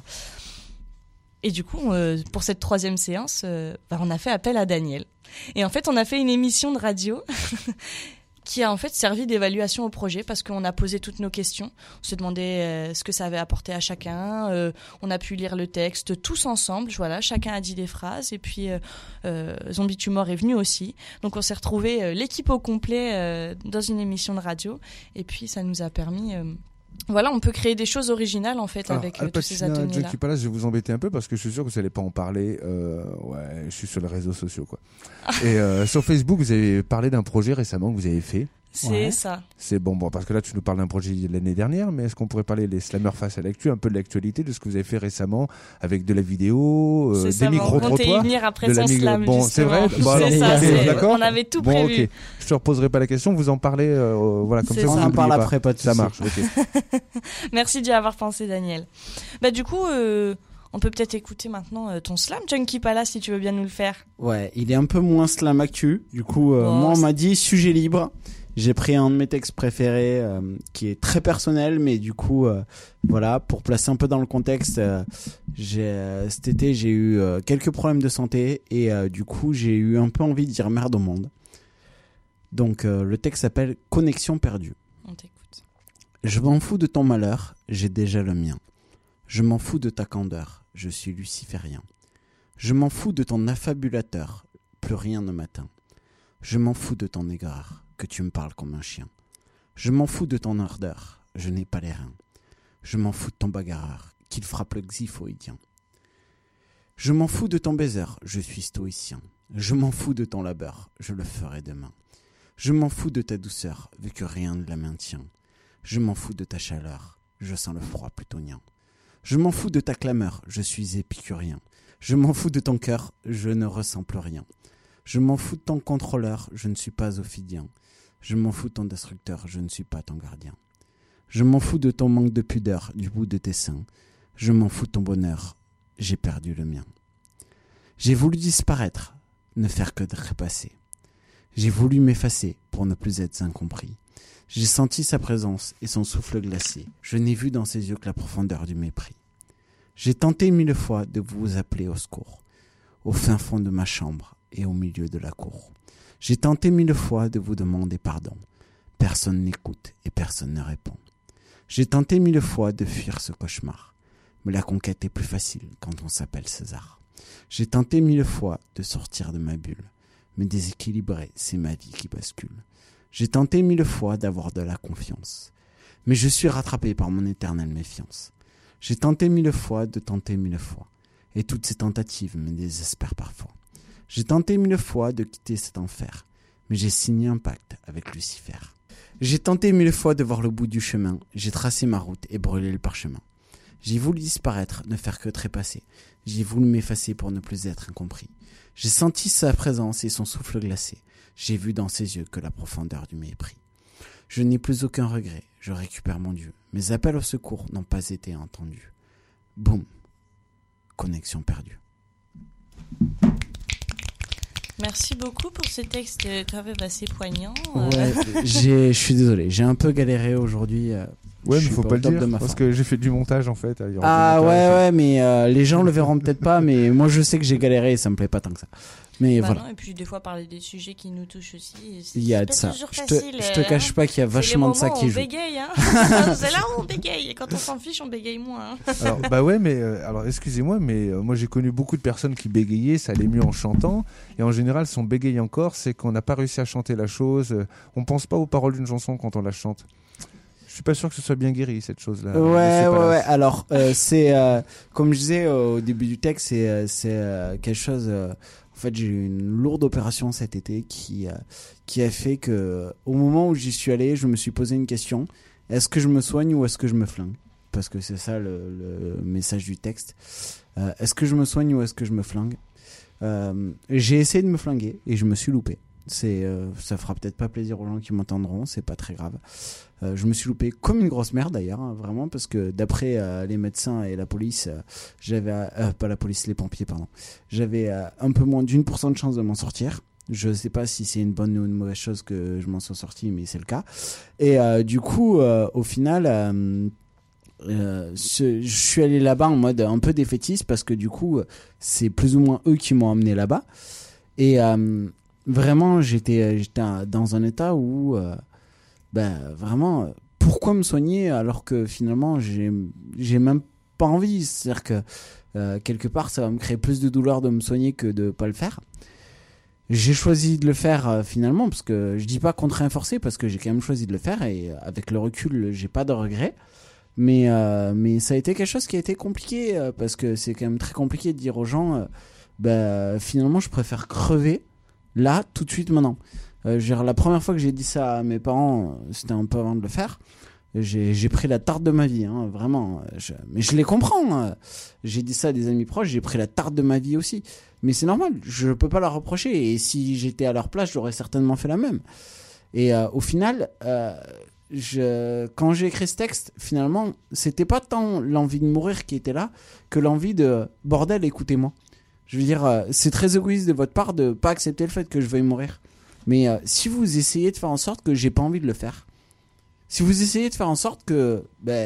Et du coup, pour cette troisième séance, on a fait appel à Daniel. Et en fait, on a fait une émission de radio qui a en fait servi d'évaluation au projet, parce qu'on a posé toutes nos questions. On se demandait ce que ça avait apporté à chacun. On a pu lire le texte tous ensemble. Voilà, chacun a dit des phrases. Et puis Zombie Tumor est venu aussi. Donc on s'est retrouvés l'équipe au complet dans une émission de radio. Et puis ça nous a permis... Voilà, on peut créer des choses originales en fait avec tous ces ateliers-là. Junkie Palace, je vais vous embêter un peu parce que je suis sûr que vous n'allez pas en parler. Ouais, je suis sur les réseaux sociaux, quoi. Et sur Facebook, vous avez parlé d'un projet récemment que vous avez fait. C'est ça. C'est bon, parce que là, tu nous parles d'un projet de l'année dernière, mais est-ce qu'on pourrait parler des slammers face à l'actu, un peu de l'actualité, de ce que vous avez fait récemment avec de la vidéo, des micro-trottoirs, on y venir après son slam, bon, c'est vrai. C'est ça, d'accord. On avait tout prévu. Ok. Je te reposerai pas la question. Vous en parlez, voilà, comme ça. On en parle après, pas de soucis. Ça marche. Ok. Merci d'y avoir pensé, Daniel. Du coup. On peut peut-être écouter maintenant ton slam, Junkie Palace, si tu veux bien nous le faire. Ouais, il est un peu moins slam actu. Du coup, moi, on m'a dit sujet libre. J'ai pris un de mes textes préférés qui est très personnel, mais du coup, voilà, pour placer un peu dans le contexte, cet été, j'ai eu quelques problèmes de santé et du coup, j'ai eu un peu envie de dire merde au monde. Donc, le texte s'appelle « Connexion perdue ». On t'écoute. Je m'en fous de ton malheur, j'ai déjà le mien. Je m'en fous de ta candeur, je suis luciférien. Je m'en fous de ton affabulateur, plus rien ne m'atteint. Je m'en fous de ton aigreur, que tu me parles comme un chien. Je m'en fous de ton ardeur, je n'ai pas les reins. Je m'en fous de ton bagarreur, qu'il frappe le xyphoïdien. Je m'en fous de ton baiser, je suis stoïcien. Je m'en fous de ton labeur, je le ferai demain. Je m'en fous de ta douceur, vu que rien ne la maintient. Je m'en fous de ta chaleur, je sens le froid plutonien. Je m'en fous de ta clameur, je suis épicurien. Je m'en fous de ton cœur, je ne ressens plus rien. Je m'en fous de ton contrôleur, je ne suis pas ophidien. Je m'en fous de ton destructeur, je ne suis pas ton gardien. Je m'en fous de ton manque de pudeur, du bout de tes seins. Je m'en fous de ton bonheur, j'ai perdu le mien. J'ai voulu disparaître, ne faire que trépasser. J'ai voulu m'effacer pour ne plus être incompris. J'ai senti sa présence et son souffle glacé. Je n'ai vu dans ses yeux que la profondeur du mépris. J'ai tenté 1000 fois de vous appeler au secours, au fin fond de ma chambre et au milieu de la cour. J'ai tenté 1000 fois de vous demander pardon. Personne n'écoute et personne ne répond. J'ai tenté 1000 fois de fuir ce cauchemar, mais la conquête est plus facile quand on s'appelle César. J'ai tenté 1000 fois de sortir de ma bulle, mais déséquilibré, c'est ma vie qui bascule. J'ai tenté 1000 fois d'avoir de la confiance, mais je suis rattrapé par mon éternelle méfiance. J'ai tenté 1000 fois de tenter 1000 fois, Et toutes ces tentatives me désespèrent parfois. J'ai tenté 1000 fois de quitter cet enfer, mais j'ai signé un pacte avec Lucifer. J'ai tenté 1000 fois de voir le bout du chemin, j'ai tracé ma route et brûlé le parchemin. J'ai voulu disparaître, ne faire que trépasser. J'ai voulu m'effacer pour ne plus être incompris. J'ai senti sa présence et son souffle glacé. J'ai vu dans ses yeux que la profondeur du mépris. Je n'ai plus aucun regret, je récupère mon Dieu. Mes appels au secours n'ont pas été entendus. Boum. Connexion perdue. Merci beaucoup pour ce texte quand même assez poignant. Ouais, je suis désolé, j'ai un peu galéré aujourd'hui. Ouais, mais faut pas le dire parce que j'ai fait du montage en fait. Ouais, mais les gens le verront peut-être pas, mais moi je sais que j'ai galéré et ça me plaît pas tant que ça. Mais voilà. Non, et puis des fois parler des sujets qui nous touchent aussi. Il y a de ça. Je te cache pas qu'il y a vachement de ça qui joue. On bégaye, hein. C'est là où on bégaye. Et quand on s'en fiche, on bégaye moins. Hein. Alors, bah ouais, mais alors excusez-moi, mais moi j'ai connu beaucoup de personnes qui bégayaient, ça allait mieux en chantant. Et en général, si on bégaye encore, c'est qu'on n'a pas réussi à chanter la chose. On pense pas aux paroles d'une chanson quand on la chante. Je suis pas sûr que ce soit bien guéri cette chose-là. Ouais. Alors c'est comme je disais au début du texte, c'est quelque chose. En fait, j'ai eu une lourde opération cet été qui a fait que au moment où j'y suis allé, je me suis posé une question. Est-ce que je me soigne ou est-ce que je me flingue ? Parce que c'est ça le message du texte. Est-ce que je me soigne ou est-ce que je me flingue ? J'ai essayé de me flinguer et je me suis loupé. Ça fera peut-être pas plaisir aux gens qui m'entendront, c'est pas très grave. Je me suis loupé comme une grosse merde d'ailleurs, hein, vraiment, parce que d'après les médecins et la police, pas la police, les pompiers, pardon, j'avais un peu moins d'1% de chance de m'en sortir. Je sais pas si c'est une bonne ou une mauvaise chose que je m'en sois sorti, mais c'est le cas. Et du coup, au final, je suis allé là-bas en mode un peu défaitiste parce que du coup, c'est plus ou moins eux qui m'ont amené là-bas. Et vraiment, j'étais dans un état où, vraiment, pourquoi me soigner alors que finalement, j'ai même pas envie. C'est-à-dire que quelque part, ça va me créer plus de douleur de me soigner que de pas le faire. J'ai choisi de le faire finalement, parce que je dis pas contraint forcé, parce que j'ai quand même choisi de le faire et avec le recul, j'ai pas de regrets. Mais ça a été quelque chose qui a été compliqué parce que c'est quand même très compliqué de dire aux gens, finalement, je préfère crever là, tout de suite, maintenant. La première fois que j'ai dit ça à mes parents, c'était un peu avant de le faire. J'ai pris la tarte de ma vie, hein, vraiment. Mais je les comprends. J'ai dit ça à des amis proches, j'ai pris la tarte de ma vie aussi. Mais c'est normal, je peux pas leur reprocher. Et si j'étais à leur place, j'aurais certainement fait la même. Et au final, quand j'ai écrit ce texte, finalement, c'était pas tant l'envie de mourir qui était là, que l'envie de bordel, écoutez-moi. Je veux dire, c'est très égoïste de votre part de pas accepter le fait que je veuille mourir. Mais si vous essayez de faire en sorte que j'ai pas envie de le faire, si vous essayez de faire en sorte que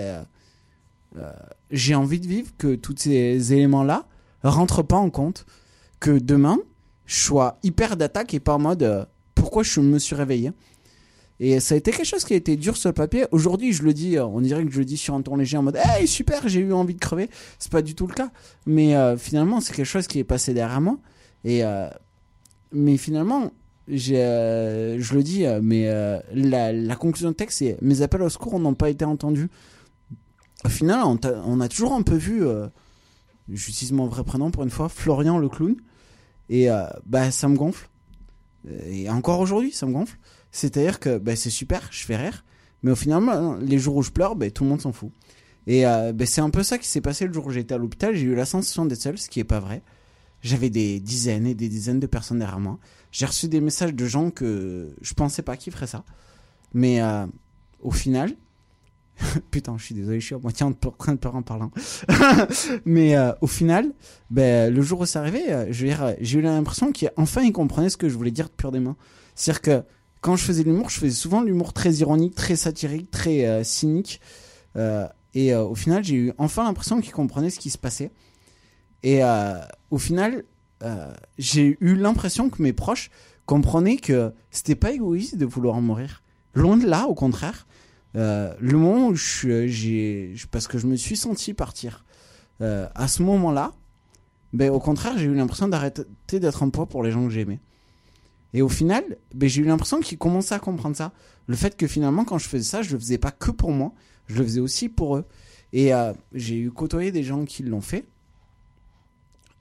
j'ai envie de vivre, que tous ces éléments-là rentrent pas en compte, que demain, je sois hyper d'attaque et pas en mode pourquoi je me suis réveillé. Et ça a été quelque chose qui a été dur sur le papier. Aujourd'hui, je le dis, on dirait que je le dis sur un ton léger en mode hey, super, j'ai eu envie de crever. C'est pas du tout le cas. Mais finalement, c'est quelque chose qui est passé derrière moi. Et mais finalement, je le dis, mais la conclusion de texte, c'est mes appels au secours n'ont pas été entendus. Au final, on a toujours un peu vu, j'utilise mon vrai prénom pour une fois, Florian le clown. Et ça me gonfle. Et encore aujourd'hui, ça me gonfle. C'est-à-dire que c'est super, je fais rire, mais au final, les jours où je pleure, tout le monde s'en fout. Et c'est un peu ça qui s'est passé le jour où j'étais à l'hôpital. J'ai eu la sensation d'être seul, ce qui est pas vrai. J'avais des dizaines et des dizaines de personnes derrière moi. J'ai reçu des messages de gens que je pensais pas qu'ils feraient ça. Mais au final, putain, je suis désolé, je suis à moitié en train de pleurer en parlant. Mais au final, le jour où c'est arrivé, j'ai eu l'impression qu'enfin ils comprenaient ce que je voulais dire de pur des mains. C'est-à-dire que quand je faisais de l'humour, je faisais souvent de l'humour très ironique, très satirique, très cynique. Et au final, j'ai eu enfin l'impression qu'ils comprenaient ce qui se passait. Et au final, j'ai eu l'impression que mes proches comprenaient que c'était pas égoïste de vouloir mourir. Loin de là, au contraire. Le moment où parce que je me suis senti partir, à ce moment-là, au contraire, j'ai eu l'impression d'arrêter d'être un poids pour les gens que j'aimais. Et au final, j'ai eu l'impression qu'ils commençaient à comprendre ça. Le fait que finalement, quand je faisais ça, je le faisais pas que pour moi, je le faisais aussi pour eux. Et j'ai côtoyé des gens qui l'ont fait.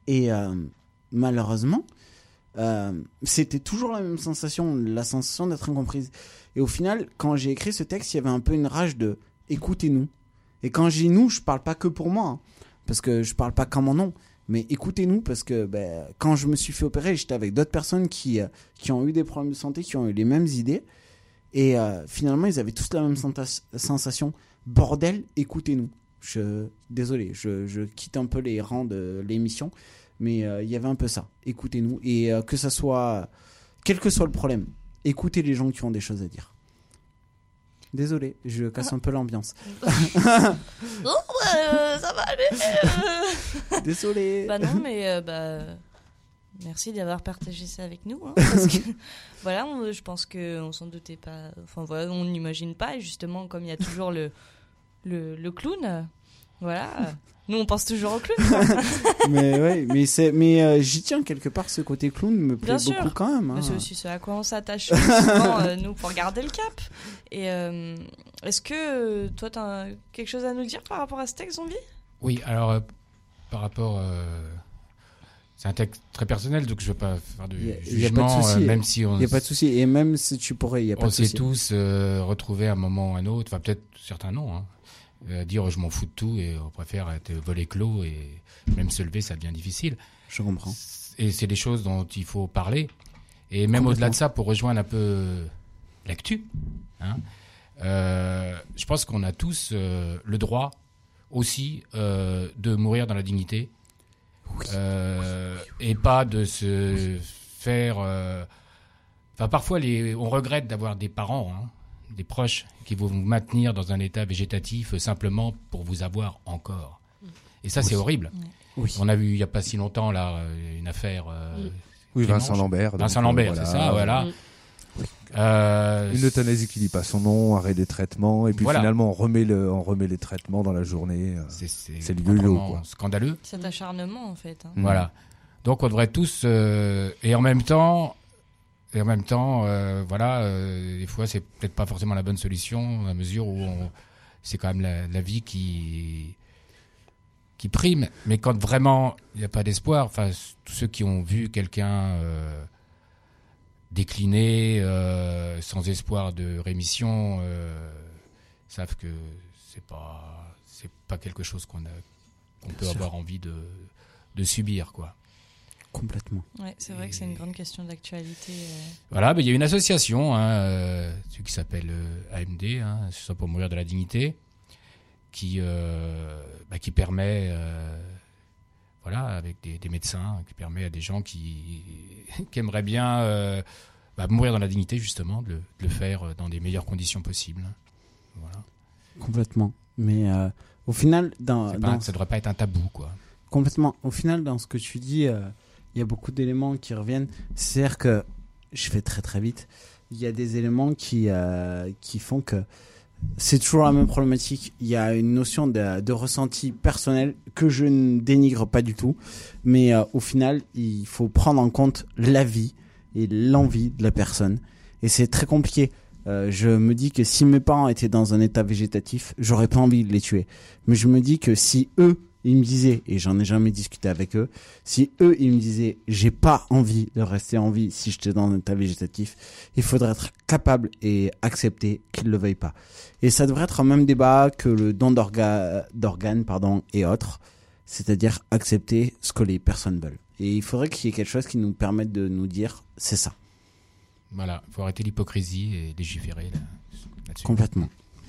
Et malheureusement, c'était toujours la même sensation, la sensation d'être incomprise. Et au final, quand j'ai écrit ce texte, il y avait un peu une rage de « écoutez-nous ». Et quand je dis « nous », je parle pas que pour moi, hein, parce que je parle pas qu'en mon nom, mais écoutez-nous, parce que quand je me suis fait opérer, j'étais avec d'autres personnes qui ont eu des problèmes de santé, qui ont eu les mêmes idées, et finalement, ils avaient tous la même sensation. Bordel, écoutez-nous. Désolé, je quitte un peu les rangs de l'émission, mais il y avait un peu ça. Écoutez-nous, et que ça soit, quel que soit le problème, écoutez les gens qui ont des choses à dire. Désolé, je casse un peu l'ambiance. Non, ça va aller. Désolé. Non, mais merci d'avoir partagé ça avec nous. Hein, parce que, voilà, je pense qu'on s'en doutait pas. Enfin, voilà, on n'imagine pas. Et justement, comme il y a toujours le clown, voilà. Nous, on pense toujours au clown. Mais ouais, mais j'y tiens quelque part. Ce côté clown me plaît beaucoup quand même. Hein. Mais c'est aussi ce à quoi on s'attache souvent, nous, pour garder le cap. Et est-ce que toi, tu as quelque chose à nous dire par rapport à ce texte, Zombie ? Oui, alors par rapport, c'est un texte très personnel, donc je ne veux pas faire de jugement, même si on. Il n'y a pas de souci. Et même si tu pourrais, il n'y a pas de souci. On s'est tous retrouvés à un moment ou à un autre, enfin peut-être certains non. Hein. Dire je m'en fous de tout et on préfère être volet clos et même se lever, ça devient difficile. Je comprends. Et c'est des choses dont il faut parler. Et même au-delà de ça, pour rejoindre un peu l'actu, hein, je pense qu'on a tous le droit aussi de mourir dans la dignité. Oui. Et pas de se faire... Enfin, parfois, on regrette d'avoir des parents... Hein, des proches qui vont vous maintenir dans un état végétatif simplement pour vous avoir encore. Et ça, c'est horrible. Oui. On a vu il n'y a pas si longtemps là une affaire. Vincent Lambert. Vincent Lambert, voilà. C'est ça, voilà. Une euthanasie qui dit pas son nom, arrêt des traitements, et puis finalement on remet les traitements dans la journée. C'est le yo-yo, quoi. Scandaleux. Cet acharnement en fait. Hein. Voilà. Donc on devrait tous et en même temps. Voilà, des fois, c'est peut-être pas forcément la bonne solution, à mesure où c'est quand même la vie qui prime. Mais quand vraiment il n'y a pas d'espoir, enfin, tous ceux qui ont vu quelqu'un décliner sans espoir de rémission savent que c'est pas quelque chose qu'on peut avoir envie de subir, quoi. Complètement. Ouais, c'est vrai que c'est une grande question d'actualité. Voilà, mais il y a une association qui s'appelle AMD, c'est ça pour mourir de la dignité, qui permet, voilà, avec des médecins, qui permet à des gens qui aimeraient bien mourir dans la dignité, justement, de le faire dans des meilleures conditions possibles. Voilà. Complètement. Mais au final, ça ne devrait pas être un tabou, quoi. Complètement. Au final, dans ce que tu dis... il y a beaucoup d'éléments qui reviennent. C'est-à-dire que, je fais très très vite, il y a des éléments qui font que c'est toujours la même problématique. Il y a une notion de ressenti personnel que je ne dénigre pas du tout. Mais au final, il faut prendre en compte la vie et l'envie de la personne. Et c'est très compliqué. Je me dis que si mes parents étaient dans un état végétatif, j'aurais pas envie de les tuer. Mais je me dis que si eux, ils me disaient, et j'en ai jamais discuté avec eux, si eux, ils me disaient, j'ai pas envie de rester en vie si j'étais dans un état végétatif, il faudrait être capable et accepter qu'ils le veuillent pas. Et ça devrait être un même débat que le don d'organes, et autres. C'est-à-dire accepter ce que les personnes veulent. Et il faudrait qu'il y ait quelque chose qui nous permette de nous dire, c'est ça. Voilà, il faut arrêter l'hypocrisie et légiférer là-dessus. Complètement.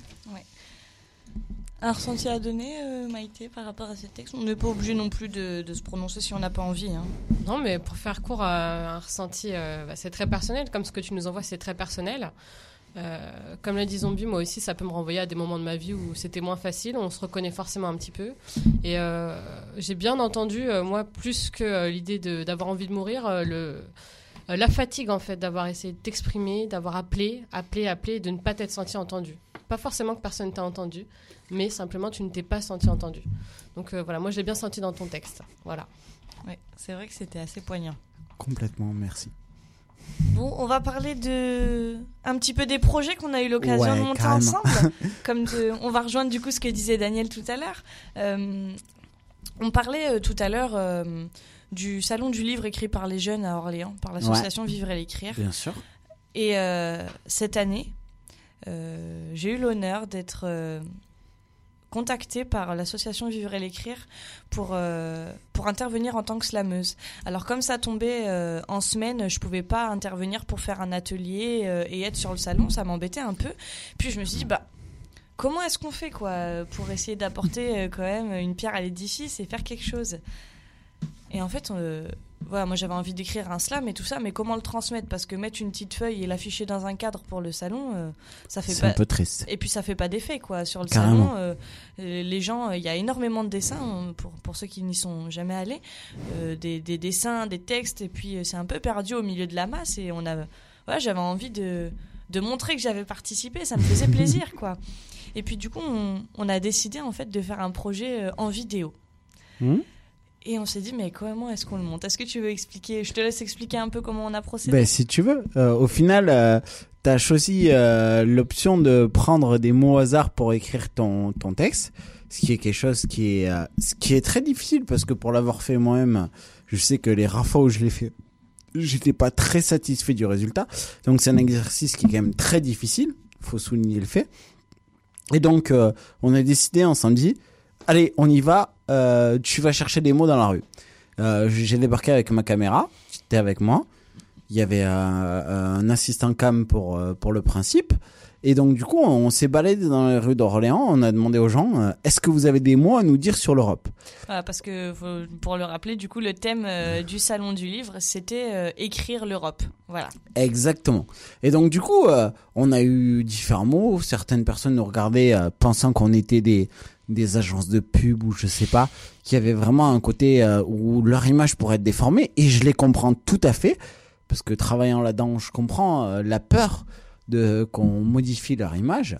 Un ressenti à donner, Maïté, par rapport à ces textes ? On n'est pas obligé non plus de se prononcer si on n'a pas envie. Hein. Non, mais pour faire court à un ressenti, c'est très personnel. Comme ce que tu nous envoies, c'est très personnel. Comme l'a dit Zombie, moi aussi, ça peut me renvoyer à des moments de ma vie où c'était moins facile. On se reconnaît forcément un petit peu. Et j'ai bien entendu, moi, plus que l'idée d'avoir envie de mourir, la fatigue, en fait, d'avoir essayé de t'exprimer, d'avoir appelé, et de ne pas t'être senti entendu. Pas forcément que personne t'a entendu, mais simplement tu ne t'es pas senti entendu. Donc voilà, moi je l'ai bien senti dans ton texte. Voilà. Ouais, c'est vrai que c'était assez poignant. Complètement, merci. Bon, on va parler un petit peu des projets qu'on a eu l'occasion de monter ensemble. On va rejoindre du coup ce que disait Daniel tout à l'heure. On parlait tout à l'heure du salon du livre écrit par les jeunes à Orléans, par l'association Vivre et l'écrire. Bien sûr. Et cette année, j'ai eu l'honneur d'être contactée par l'association Vivre et l'écrire pour intervenir en tant que slameuse. Alors comme ça tombait en semaine, je pouvais pas intervenir pour faire un atelier et être sur le salon, ça m'embêtait un peu. Puis je me suis dit, comment est-ce qu'on fait pour essayer d'apporter quand même une pierre à l'édifice et faire quelque chose ? Et en fait, moi j'avais envie d'écrire un slam et tout ça, mais comment le transmettre ? Parce que mettre une petite feuille et l'afficher dans un cadre pour le salon, ça fait c'est un peu triste. Et puis ça fait pas d'effet sur le Carrément. salon. Les gens, il y a énormément de dessins pour ceux qui n'y sont jamais allés, des dessins, des textes, et puis c'est un peu perdu au milieu de la masse. Et j'avais envie de montrer que j'avais participé, ça me faisait plaisir, quoi. Et puis du coup, on a décidé en fait de faire un projet en vidéo. Et on s'est dit, mais comment est-ce qu'on le monte ? Est-ce que tu veux expliquer ? Je te laisse expliquer un peu comment on a procédé. Si tu veux. Au final, tu as choisi l'option de prendre des mots au hasard pour écrire ton texte, ce qui est quelque chose qui est très difficile, parce que pour l'avoir fait moi-même, je sais que les rares fois où je l'ai fait, j'étais pas très satisfait du résultat. Donc c'est un exercice qui est quand même très difficile, faut souligner le fait. Et donc on a décidé ensemble, dit, allez, on y va. Tu vas chercher des mots dans la rue. J'ai débarqué avec ma caméra, j'étais avec moi. Il y avait un assistant cam pour le principe. Et donc du coup, on s'est baladé dans les rues d'Orléans. On a demandé aux gens, est-ce que vous avez des mots à nous dire sur l'Europe ? Voilà, parce que pour le rappeler, du coup, le thème du salon du livre, c'était écrire l'Europe. Voilà. Exactement. Et donc du coup, on a eu différents mots. Certaines personnes nous regardaient pensant qu'on était des agences de pub ou je sais pas, qui avaient vraiment un côté où leur image pourrait être déformée, et je les comprends tout à fait, parce que travaillant là-dedans, je comprends la peur de qu'on modifie leur image.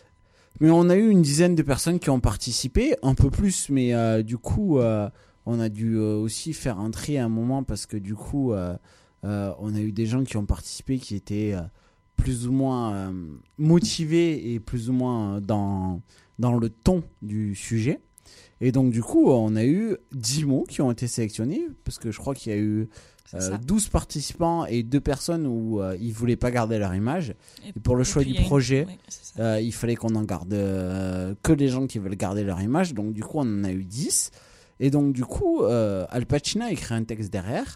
Mais on a eu une dizaine de personnes qui ont participé, un peu plus, mais du coup on a dû aussi faire un tri à un moment, parce que du coup on a eu des gens qui ont participé qui étaient plus ou moins motivés et plus ou moins dans le ton du sujet. Et donc du coup on a eu 10 mots qui ont été sélectionnés, parce que je crois qu'il y a eu 12 participants et 2 personnes où ils voulaient pas garder leur image. Et pour le choix du projet, il fallait qu'on en garde que les gens qui veulent garder leur image. Donc du coup on en a eu 10. Et donc du coup Al Pacino a écrit un texte derrière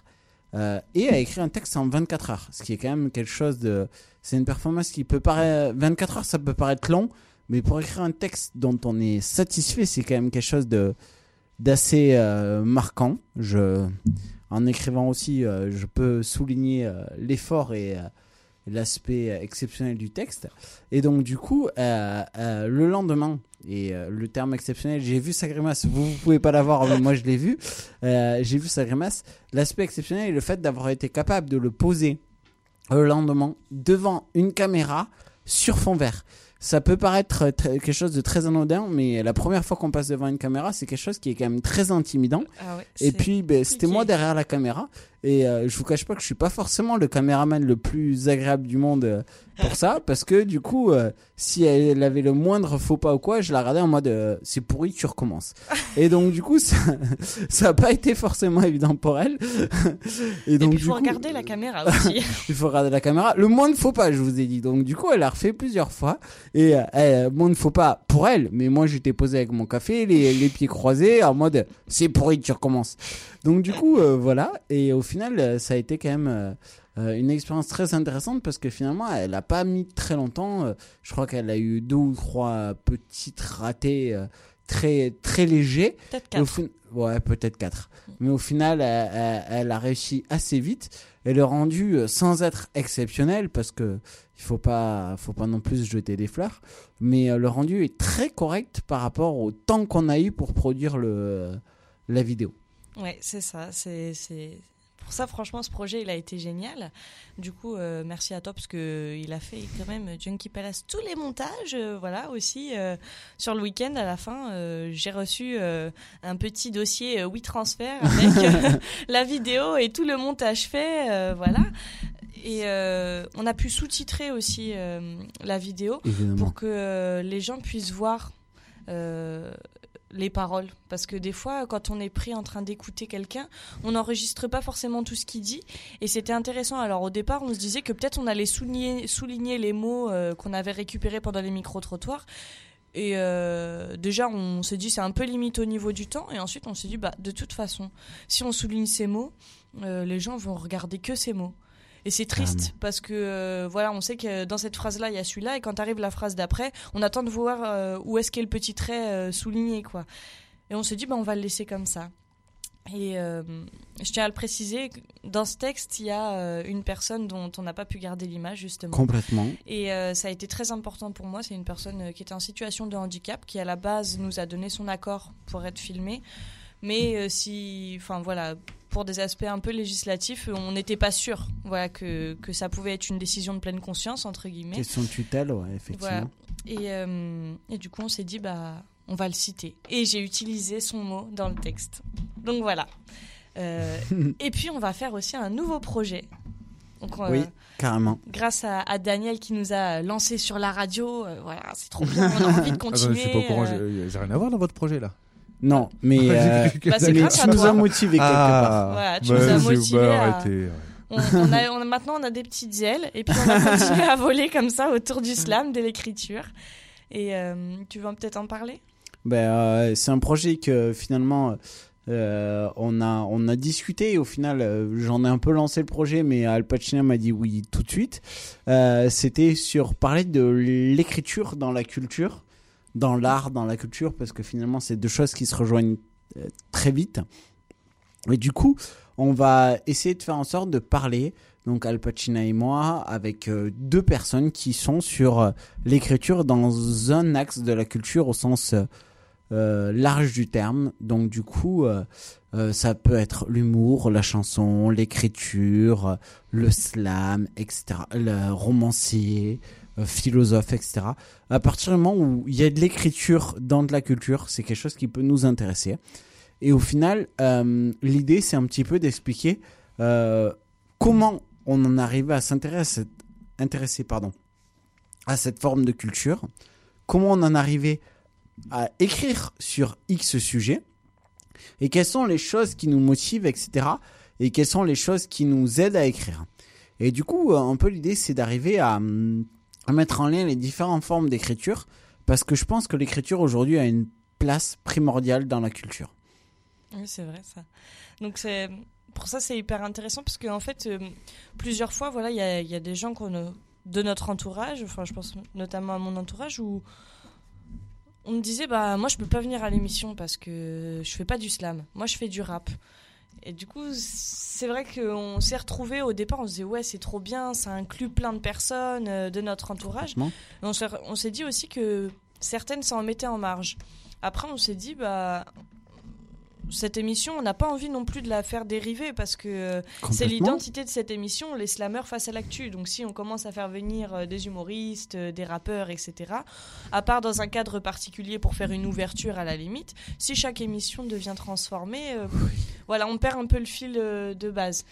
et a écrit un texte en 24 heures, ce qui est quand même quelque chose de... C'est une performance qui peut paraître... 24 heures, ça peut paraître long, mais pour écrire un texte dont on est satisfait, c'est quand même quelque chose d'assez marquant. En écrivant aussi, je peux souligner l'effort et l'aspect exceptionnel du texte. Et donc du coup, le lendemain, et le terme exceptionnel, j'ai vu sa grimace, vous pouvez pas l'avoir, mais moi je l'ai vu, j'ai vu sa grimace. L'aspect exceptionnel est le fait d'avoir été capable de le poser le lendemain devant une caméra sur fond vert. Ça peut paraître quelque chose de très anodin, mais la première fois qu'on passe devant une caméra, c'est quelque chose qui est quand même très intimidant. Ah ouais, et puis, c'était moi derrière la caméra. Et je vous cache pas que je suis pas forcément le caméraman le plus agréable du monde pour ça, parce que du coup, si elle avait le moindre faux pas ou quoi, je la regardais en mode c'est pourri, tu recommences. Et donc du coup, ça a pas été forcément évident pour elle. Et donc, il faut regarder la caméra aussi. Il faut regarder la caméra. Le moins ne faut pas, je vous ai dit. Donc du coup, elle a refait plusieurs fois. Et moins ne faut pas pour elle, mais moi j'étais posé avec mon café, les pieds croisés, en mode c'est pourri, tu recommences. Donc du coup, voilà. Et au final, ça a été quand même une expérience très intéressante, parce que finalement, elle n'a pas mis très longtemps. Je crois qu'elle a eu 2 ou 3 petites ratés très, très légers. Peut-être 4. Ouais, peut-être 4. Mais au final, elle a réussi assez vite. Et le rendu, sans être exceptionnel, parce que il faut pas non plus jeter des fleurs, mais le rendu est très correct par rapport au temps qu'on a eu pour produire la vidéo. Ouais, c'est ça. C'est pour ça, franchement, ce projet, il a été génial. Du coup, merci à toi, parce que il a fait quand même Junkie Palace tous les montages. Voilà, aussi sur le week-end à la fin, j'ai reçu un petit dossier WeTransfer avec la vidéo et tout le montage fait. Voilà. Et on a pu sous-titrer aussi la vidéo. Évidemment. Pour que les gens puissent voir les paroles, parce que des fois quand on est pris en train d'écouter quelqu'un, on n'enregistre pas forcément tout ce qu'il dit, et c'était intéressant. Alors au départ on se disait que peut-être on allait souligner les mots qu'on avait récupérés pendant les micro-trottoirs, et déjà on s'est dit c'est un peu limite au niveau du temps, et ensuite on s'est dit de toute façon si on souligne ces mots, les gens vont regarder que ces mots. Et c'est triste parce que voilà, on sait que dans cette phrase-là, il y a celui-là, et quand arrive la phrase d'après, on attend de voir où est-ce qu'est le petit trait souligné, quoi. Et on se dit, on va le laisser comme ça. Et je tiens à le préciser, dans ce texte, il y a une personne dont on n'a pas pu garder l'image, justement. Complètement. Et ça a été très important pour moi. C'est une personne qui était en situation de handicap, qui à la base nous a donné son accord pour être filmée. Mais pour des aspects un peu législatifs, on n'était pas sûr, que ça pouvait être une décision de pleine conscience, entre guillemets. Question de tutelle, ouais, effectivement. Voilà. Et du coup, on s'est dit, on va le citer. Et j'ai utilisé son mot dans le texte. Donc voilà. Et puis, on va faire aussi un nouveau projet. Donc, oui, carrément. Grâce à Daniel qui nous a lancé sur la radio, c'est trop bien, on a envie de continuer. Je suis pas au courant, j'ai rien à voir dans votre projet là. Non, mais c'est grâce à tu nous toi. as motivé quelque part. Voilà, tu nous as motivé Maintenant, on a des petites ailes, et puis on va continuer à voler comme ça autour du slam, de l'écriture. Et tu veux peut-être en parler ? C'est un projet que finalement on a discuté, et au final j'en ai un peu lancé le projet, mais Al Pacino m'a dit oui tout de suite. C'était sur parler de l'écriture dans la culture, dans l'art, dans la culture, parce que finalement c'est deux choses qui se rejoignent très vite. Et du coup on va essayer de faire en sorte de parler, donc Al Pacino et moi, avec deux personnes qui sont sur l'écriture dans un axe de la culture au sens large du terme. Donc du coup ça peut être l'humour, la chanson, l'écriture, le slam, etc., le romancier, philosophe, etc. À partir du moment où il y a de l'écriture dans de la culture, c'est quelque chose qui peut nous intéresser. Et au final, l'idée, c'est un petit peu d'expliquer comment on en arrive à s'intéresser à cette forme de culture, comment on en arrivait à écrire sur X sujet, et quelles sont les choses qui nous motivent, etc., et quelles sont les choses qui nous aident à écrire. Et du coup, un peu l'idée, c'est d'arriver à mettre en lien les différentes formes d'écriture, parce que je pense que l'écriture aujourd'hui a une place primordiale dans la culture. Oui, c'est vrai ça. Donc pour ça c'est hyper intéressant, parce qu'en fait plusieurs fois il y a des gens de notre entourage, je pense notamment à mon entourage, où on me disait moi je peux pas venir à l'émission parce que je fais pas du slam, moi je fais du rap. Et du coup, c'est vrai qu'on s'est retrouvés au départ, on se disait c'est trop bien, ça inclut plein de personnes de notre entourage. Et on s'est dit aussi que certaines s'en mettaient en marge. Après, on s'est dit cette émission, on n'a pas envie non plus de la faire dériver, parce que c'est l'identité de cette émission, les slammeurs face à l'actu. Donc si on commence à faire venir des humoristes, des rappeurs, etc., à part dans un cadre particulier pour faire une ouverture à la limite, si chaque émission devient transformée, on perd un peu le fil de base.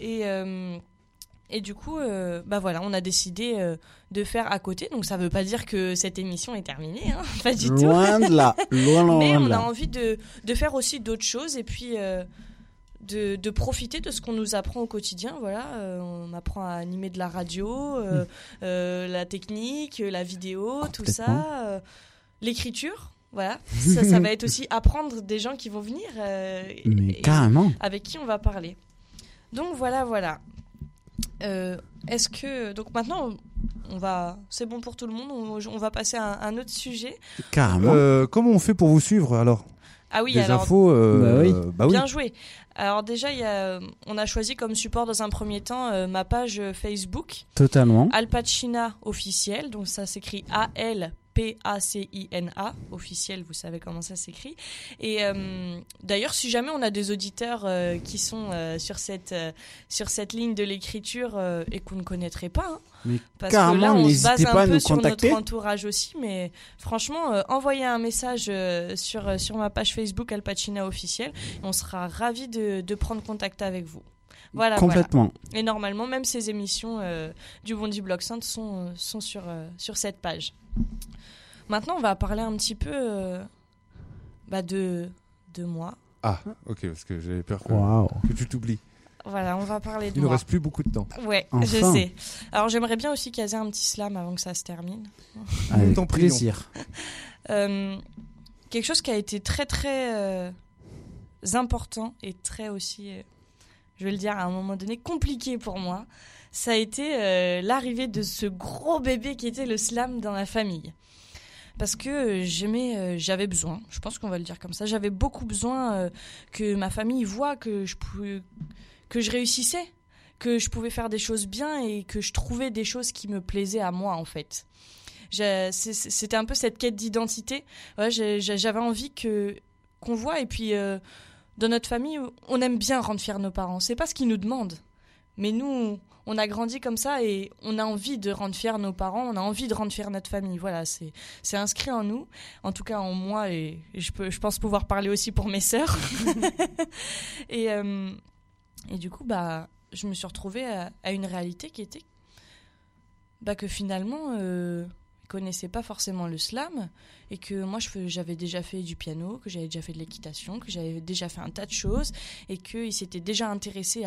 Et du coup, on a décidé de faire à côté. Donc ça veut pas dire que cette émission est terminée, hein, pas du tout. Loin de là. Mais on a envie de faire aussi d'autres choses, et puis de profiter de ce qu'on nous apprend au quotidien. On apprend à animer de la radio, la technique, la vidéo, tout ça, l'écriture. Ça va être aussi apprendre des gens qui vont venir, carrément, avec qui on va parler. Donc voilà. Est-ce que donc maintenant c'est bon pour tout le monde, on va passer à un autre sujet. Carrément. Comment on fait pour vous suivre alors? Ah oui, des infos. Bien joué. Alors déjà, on a choisi comme support dans un premier temps ma page Facebook. Totalement. Al Pacino officiel, donc ça s'écrit ALPACINA officiel, vous savez comment ça s'écrit. Et d'ailleurs, si jamais on a des auditeurs qui sont sur cette ligne de l'écriture et qu'on ne connaîtrait pas, mais parce carrément, que là on se n'hésitez base pas un peu à nous sur contacter. notre entourage aussi, mais franchement, envoyez un message sur ma page Facebook Al Pacino officiel, on sera ravis de prendre contact avec vous. Complètement. Et normalement, même ces émissions du Bondy Blog Centre sont sur cette page. Maintenant, on va parler un petit peu de moi. Ah, ok, parce que j'avais peur que tu t'oublies. Voilà, on va parler de Il moi. ne reste plus beaucoup de temps. Ouais, Enfin. je sais. Alors j'aimerais bien aussi caser un petit slam avant que ça se termine. Avec T'en prions. plaisir. Quelque chose qui a été très très important et très aussi, je vais le dire à un moment donné, compliqué pour moi, ça a été l'arrivée de ce gros bébé qui était le slam dans la famille. Parce que j'avais besoin, je pense qu'on va le dire comme ça, j'avais beaucoup besoin que ma famille voie que je réussissais, que je pouvais faire des choses bien et que je trouvais des choses qui me plaisaient à moi en fait. C'était un peu cette quête d'identité. Ouais, j'avais envie qu'on voit, et puis dans notre famille, on aime bien rendre fiers nos parents. C'est pas ce qu'ils nous demandent, mais nous, on a grandi comme ça et on a envie de rendre fiers nos parents, on a envie de rendre fiers notre famille. Voilà, c'est inscrit en nous, en tout cas en moi, et je pense pouvoir parler aussi pour mes sœurs. Et du coup, je me suis retrouvée à une réalité qui était que finalement, ils connaissaient pas forcément le slam, et que moi j'avais déjà fait du piano, que j'avais déjà fait de l'équitation, que j'avais déjà fait un tas de choses, et qu'ils s'étaient déjà intéressés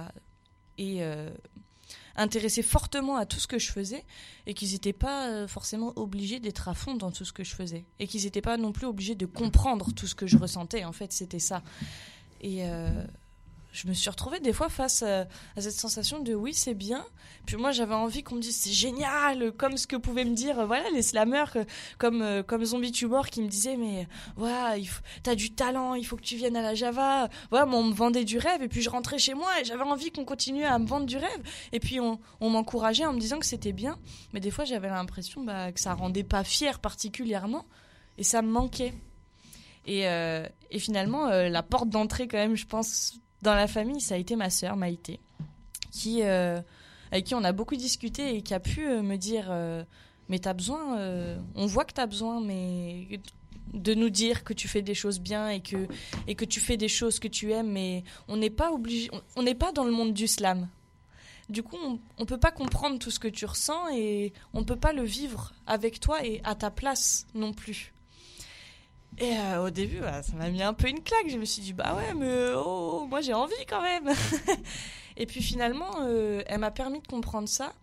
intéressés fortement à tout ce que je faisais, et qu'ils n'étaient pas forcément obligés d'être à fond dans tout ce que je faisais, et qu'ils n'étaient pas non plus obligés de comprendre tout ce que je ressentais. En fait, c'était ça. Et je me suis retrouvée des fois face à cette sensation de oui, c'est bien. Puis moi, j'avais envie qu'on me dise c'est génial, comme ce que pouvaient me dire les slameurs, comme Zombie Tumor qui me disait mais ouais, t'as du talent, il faut que tu viennes à la Java. Ouais, moi, on me vendait du rêve, et puis je rentrais chez moi et j'avais envie qu'on continue à me vendre du rêve. Et puis on m'encourageait en me disant que c'était bien, mais des fois j'avais l'impression que ça rendait pas fière particulièrement, et ça me manquait. Et finalement, la porte d'entrée quand même, je pense, dans la famille, ça a été ma sœur Maïté, avec qui on a beaucoup discuté et qui a pu me dire mais t'as besoin, on voit que t'as besoin, mais de nous dire que tu fais des choses bien et que tu fais des choses que tu aimes, mais on n'est pas obligé, on n'est pas dans le monde du slam. Du coup, on peut pas comprendre tout ce que tu ressens, et on peut pas le vivre avec toi et à ta place non plus. Et au début, ça m'a mis un peu une claque. Je me suis dit, ouais, mais moi j'ai envie quand même. Et puis finalement, elle m'a permis de comprendre ça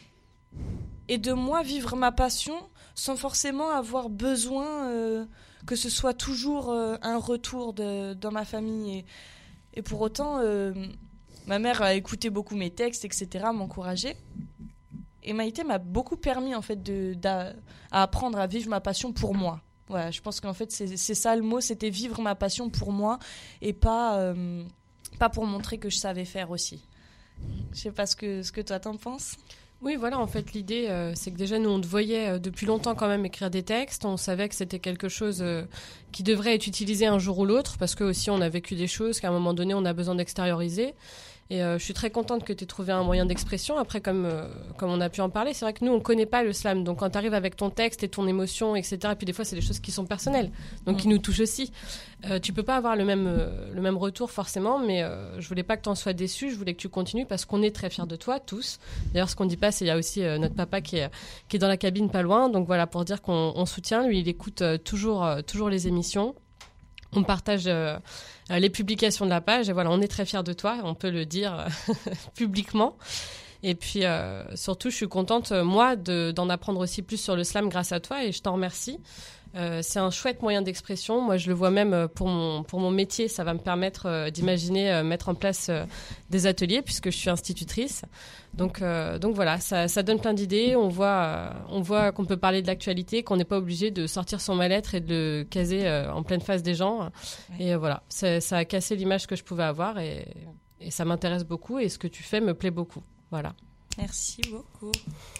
et de moi vivre ma passion sans forcément avoir besoin que ce soit toujours un retour dans ma famille. Et pour autant, ma mère a écouté beaucoup mes textes, etc., m'encourageait. Et Maïté m'a beaucoup permis en fait à apprendre à vivre ma passion pour moi. Voilà, je pense qu'en fait, c'est ça le mot, c'était vivre ma passion pour moi, et pas pour montrer que je savais faire aussi. Je sais pas ce que toi t'en penses. Oui, voilà, en fait, l'idée, c'est que déjà, nous, on te voyait depuis longtemps quand même écrire des textes. On savait que c'était quelque chose qui devrait être utilisé un jour ou l'autre, parce que aussi, on a vécu des choses qu'à un moment donné, on a besoin d'extérioriser. Et je suis très contente que tu aies trouvé un moyen d'expression. Après, comme on a pu en parler, c'est vrai que nous, on ne connaît pas le slam. Donc, quand tu arrives avec ton texte et ton émotion, etc., et puis des fois, c'est des choses qui sont personnelles, donc qui nous touchent aussi. Tu peux pas avoir le même retour forcément, mais je voulais pas que tu en sois déçu. Je voulais que tu continues, parce qu'on est très fiers de toi, tous. D'ailleurs, ce qu'on dit pas, c'est qu'il y a aussi notre papa qui est dans la cabine pas loin. Donc voilà, pour dire qu'on soutient. Lui, il écoute toujours les émissions. On partage les publications de la page, et voilà, on est très fiers de toi, on peut le dire publiquement. Et puis surtout, je suis contente, moi, d'en apprendre aussi plus sur le slam grâce à toi, et je t'en remercie. C'est un chouette moyen d'expression. Moi, je le vois même pour mon métier. Ça va me permettre d'imaginer mettre en place des ateliers, puisque je suis institutrice. Donc voilà, ça donne plein d'idées. On voit qu'on peut parler de l'actualité, qu'on n'est pas obligé de sortir son mal-être et de le caser en pleine face des gens. Ouais. Et voilà, ça a cassé l'image que je pouvais avoir, et ça m'intéresse beaucoup, et ce que tu fais me plaît beaucoup. Voilà. Merci beaucoup.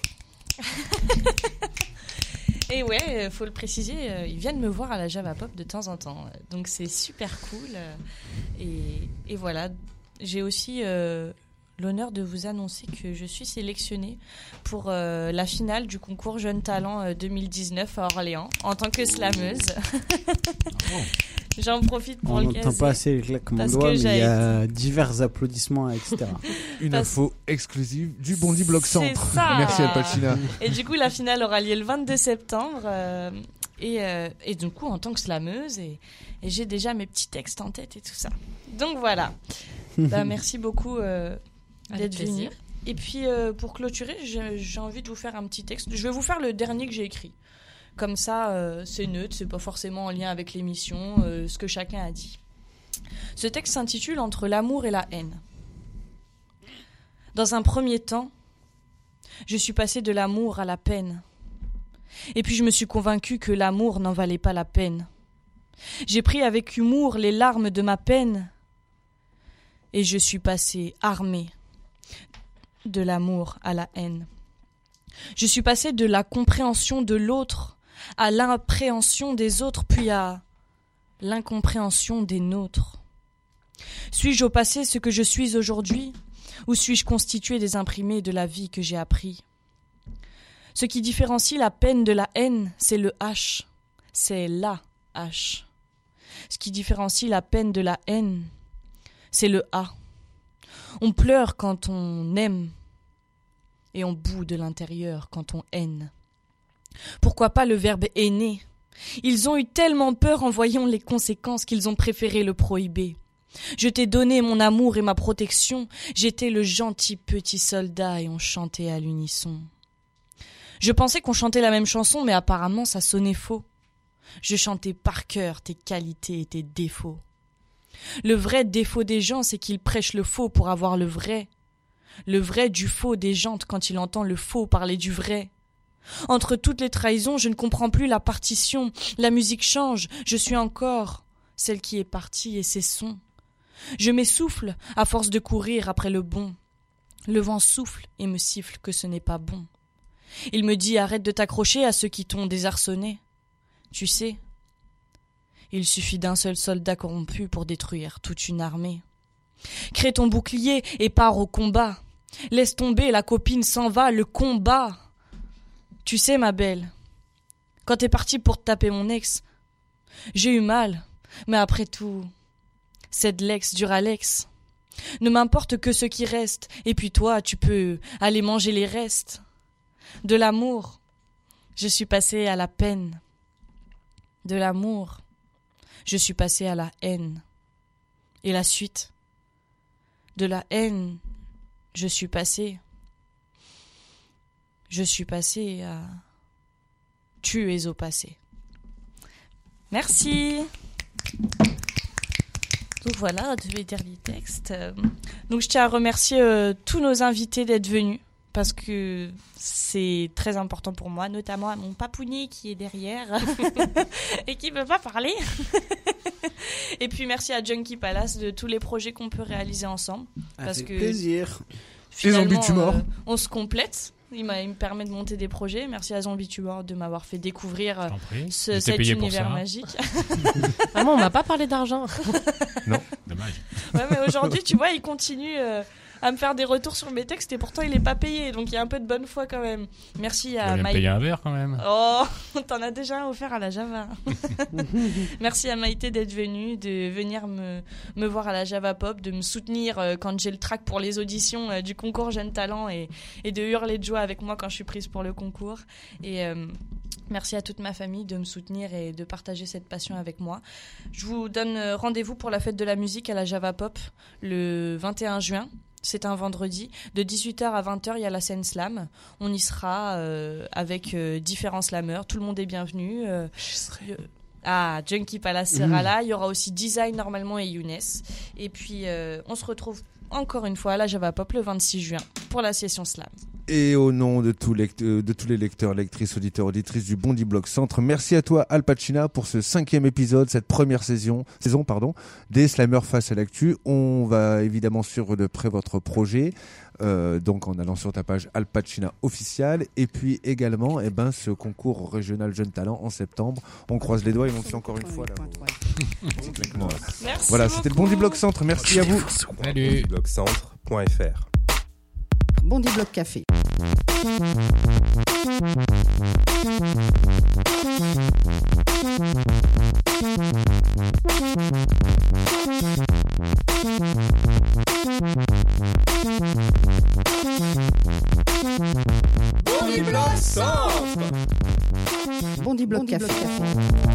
Et ouais, faut le préciser, ils viennent me voir à la Java Pop de temps en temps, donc c'est super cool. Et voilà, j'ai aussi l'honneur de vous annoncer que je suis sélectionnée pour la finale du concours Jeunes Talents 2019 à Orléans en tant que slameuse. J'en profite pour le caser. On n'entend pas assez les claquements de doigts, mais il y a divers applaudissements, etc. Une info exclusive du Bondy Blog Centre. C'est ça. Merci Al Pacina. Et du coup, la finale aura lieu le 22 septembre Et du coup, en tant que slameuse, et j'ai déjà mes petits textes en tête et tout ça. Donc voilà. Merci beaucoup d'être venu. Et puis, pour clôturer, j'ai envie de vous faire un petit texte. Je vais vous faire le dernier que j'ai écrit. Comme ça, c'est neutre, c'est pas forcément en lien avec l'émission, ce que chacun a dit. Ce texte s'intitule « Entre l'amour et la haine ». Dans un premier temps, je suis passée de l'amour à la peine. Et puis je me suis convaincue que l'amour n'en valait pas la peine. J'ai pris avec humour les larmes de ma peine. Et je suis passée armée de l'amour à la haine. Je suis passée de la compréhension de l'autre à l'appréhension des autres, puis à l'incompréhension des nôtres. Suis-je au passé ce que je suis aujourd'hui, ou suis-je constitué des imprimés de la vie que j'ai appris? Ce qui différencie la peine de la haine, c'est le H, c'est la H. Ce qui différencie la peine de la haine, c'est le A. On pleure quand on aime, et on bout de l'intérieur quand on haine. Pourquoi pas le verbe aimer? Ils ont eu tellement peur en voyant les conséquences qu'ils ont préféré le prohiber. Je t'ai donné mon amour et ma protection, j'étais le gentil petit soldat et on chantait à l'unisson. Je pensais qu'on chantait la même chanson, mais apparemment ça sonnait faux. Je chantais par cœur tes qualités et tes défauts. Le vrai défaut des gens, c'est qu'ils prêchent le faux pour avoir le vrai. Le vrai du faux déjante quand il entend le faux parler du vrai. Entre toutes les trahisons, je ne comprends plus la partition. La musique change, je suis encore celle qui est partie et ses sons. Je m'essouffle à force de courir après le bon. Le vent souffle et me siffle que ce n'est pas bon. Il me dit arrête de t'accrocher à ceux qui t'ont désarçonné. Tu sais, il suffit d'un seul soldat corrompu pour détruire toute une armée. Crée ton bouclier et pars au combat. Laisse tomber, la copine s'en va, le combat. Tu sais, ma belle, quand t'es partie pour te taper mon ex, j'ai eu mal, mais après tout, c'est de l'ex dur à l'ex. Ne m'importe que ce qui reste, et puis toi, tu peux aller manger les restes. De l'amour, je suis passée à la peine. De l'amour, je suis passée à la haine. Et la suite, de la haine, je suis passée à tu es au passé. Merci. Donc voilà, les derniers textes. Donc je tiens à remercier tous nos invités d'être venus parce que c'est très important pour moi, notamment à mon papounet qui est derrière et qui ne veut pas parler. Et puis merci à Junkie Palace de tous les projets qu'on peut réaliser ensemble. Parce que plaisir. Finalement, on se complète. Il me permet de monter des projets. Merci à Zombie Tumor de m'avoir fait découvrir cet univers magique. Vraiment, on m'a pas parlé d'argent. Non, dommage. Ouais, mais aujourd'hui, tu vois, il continue à me faire des retours sur mes textes et pourtant il est pas payé, donc il y a un peu de bonne foi quand même. Merci à Maïté. Maïté. Payer un verre quand même. Oh, t'en as déjà un offert à la Java. Merci à Maïté d'être venue, de venir me voir à la Java Pop, de me soutenir quand j'ai le track pour les auditions du concours Jeunes Talents et de hurler de joie avec moi quand je suis prise pour le concours. Et merci à toute ma famille de me soutenir et de partager cette passion avec moi. Je vous donne rendez-vous pour la fête de la musique à la Java Pop le 21 juin. C'est un vendredi. De 18h à 20h, il y a la scène slam. On y sera avec différents slammeurs. Tout le monde est bienvenu. Junkie Palace sera là. Il y aura aussi Design normalement et Younes. Et puis, on se retrouve encore une fois à la Java Pop le 26 juin pour la session slam. Et au nom de tous les lecteurs, lectrices, auditeurs, auditrices du Bondy Blog Centre, merci à toi Al Pacina pour ce 5e épisode, cette première saison des Slammers face à l'actu. On va évidemment suivre de près votre projet, donc en allant sur ta page Al Pacina officielle, et puis également ce concours régional Jeunes Talents en septembre. On croise les doigts et on te fait encore une fois là. Merci. Voilà, c'était le Bondy Blog Centre. Merci à vous. Salut. Blogcentre.fr. Bondy Blog Café. Bondy Blog Centre. Bondy Bloc Café.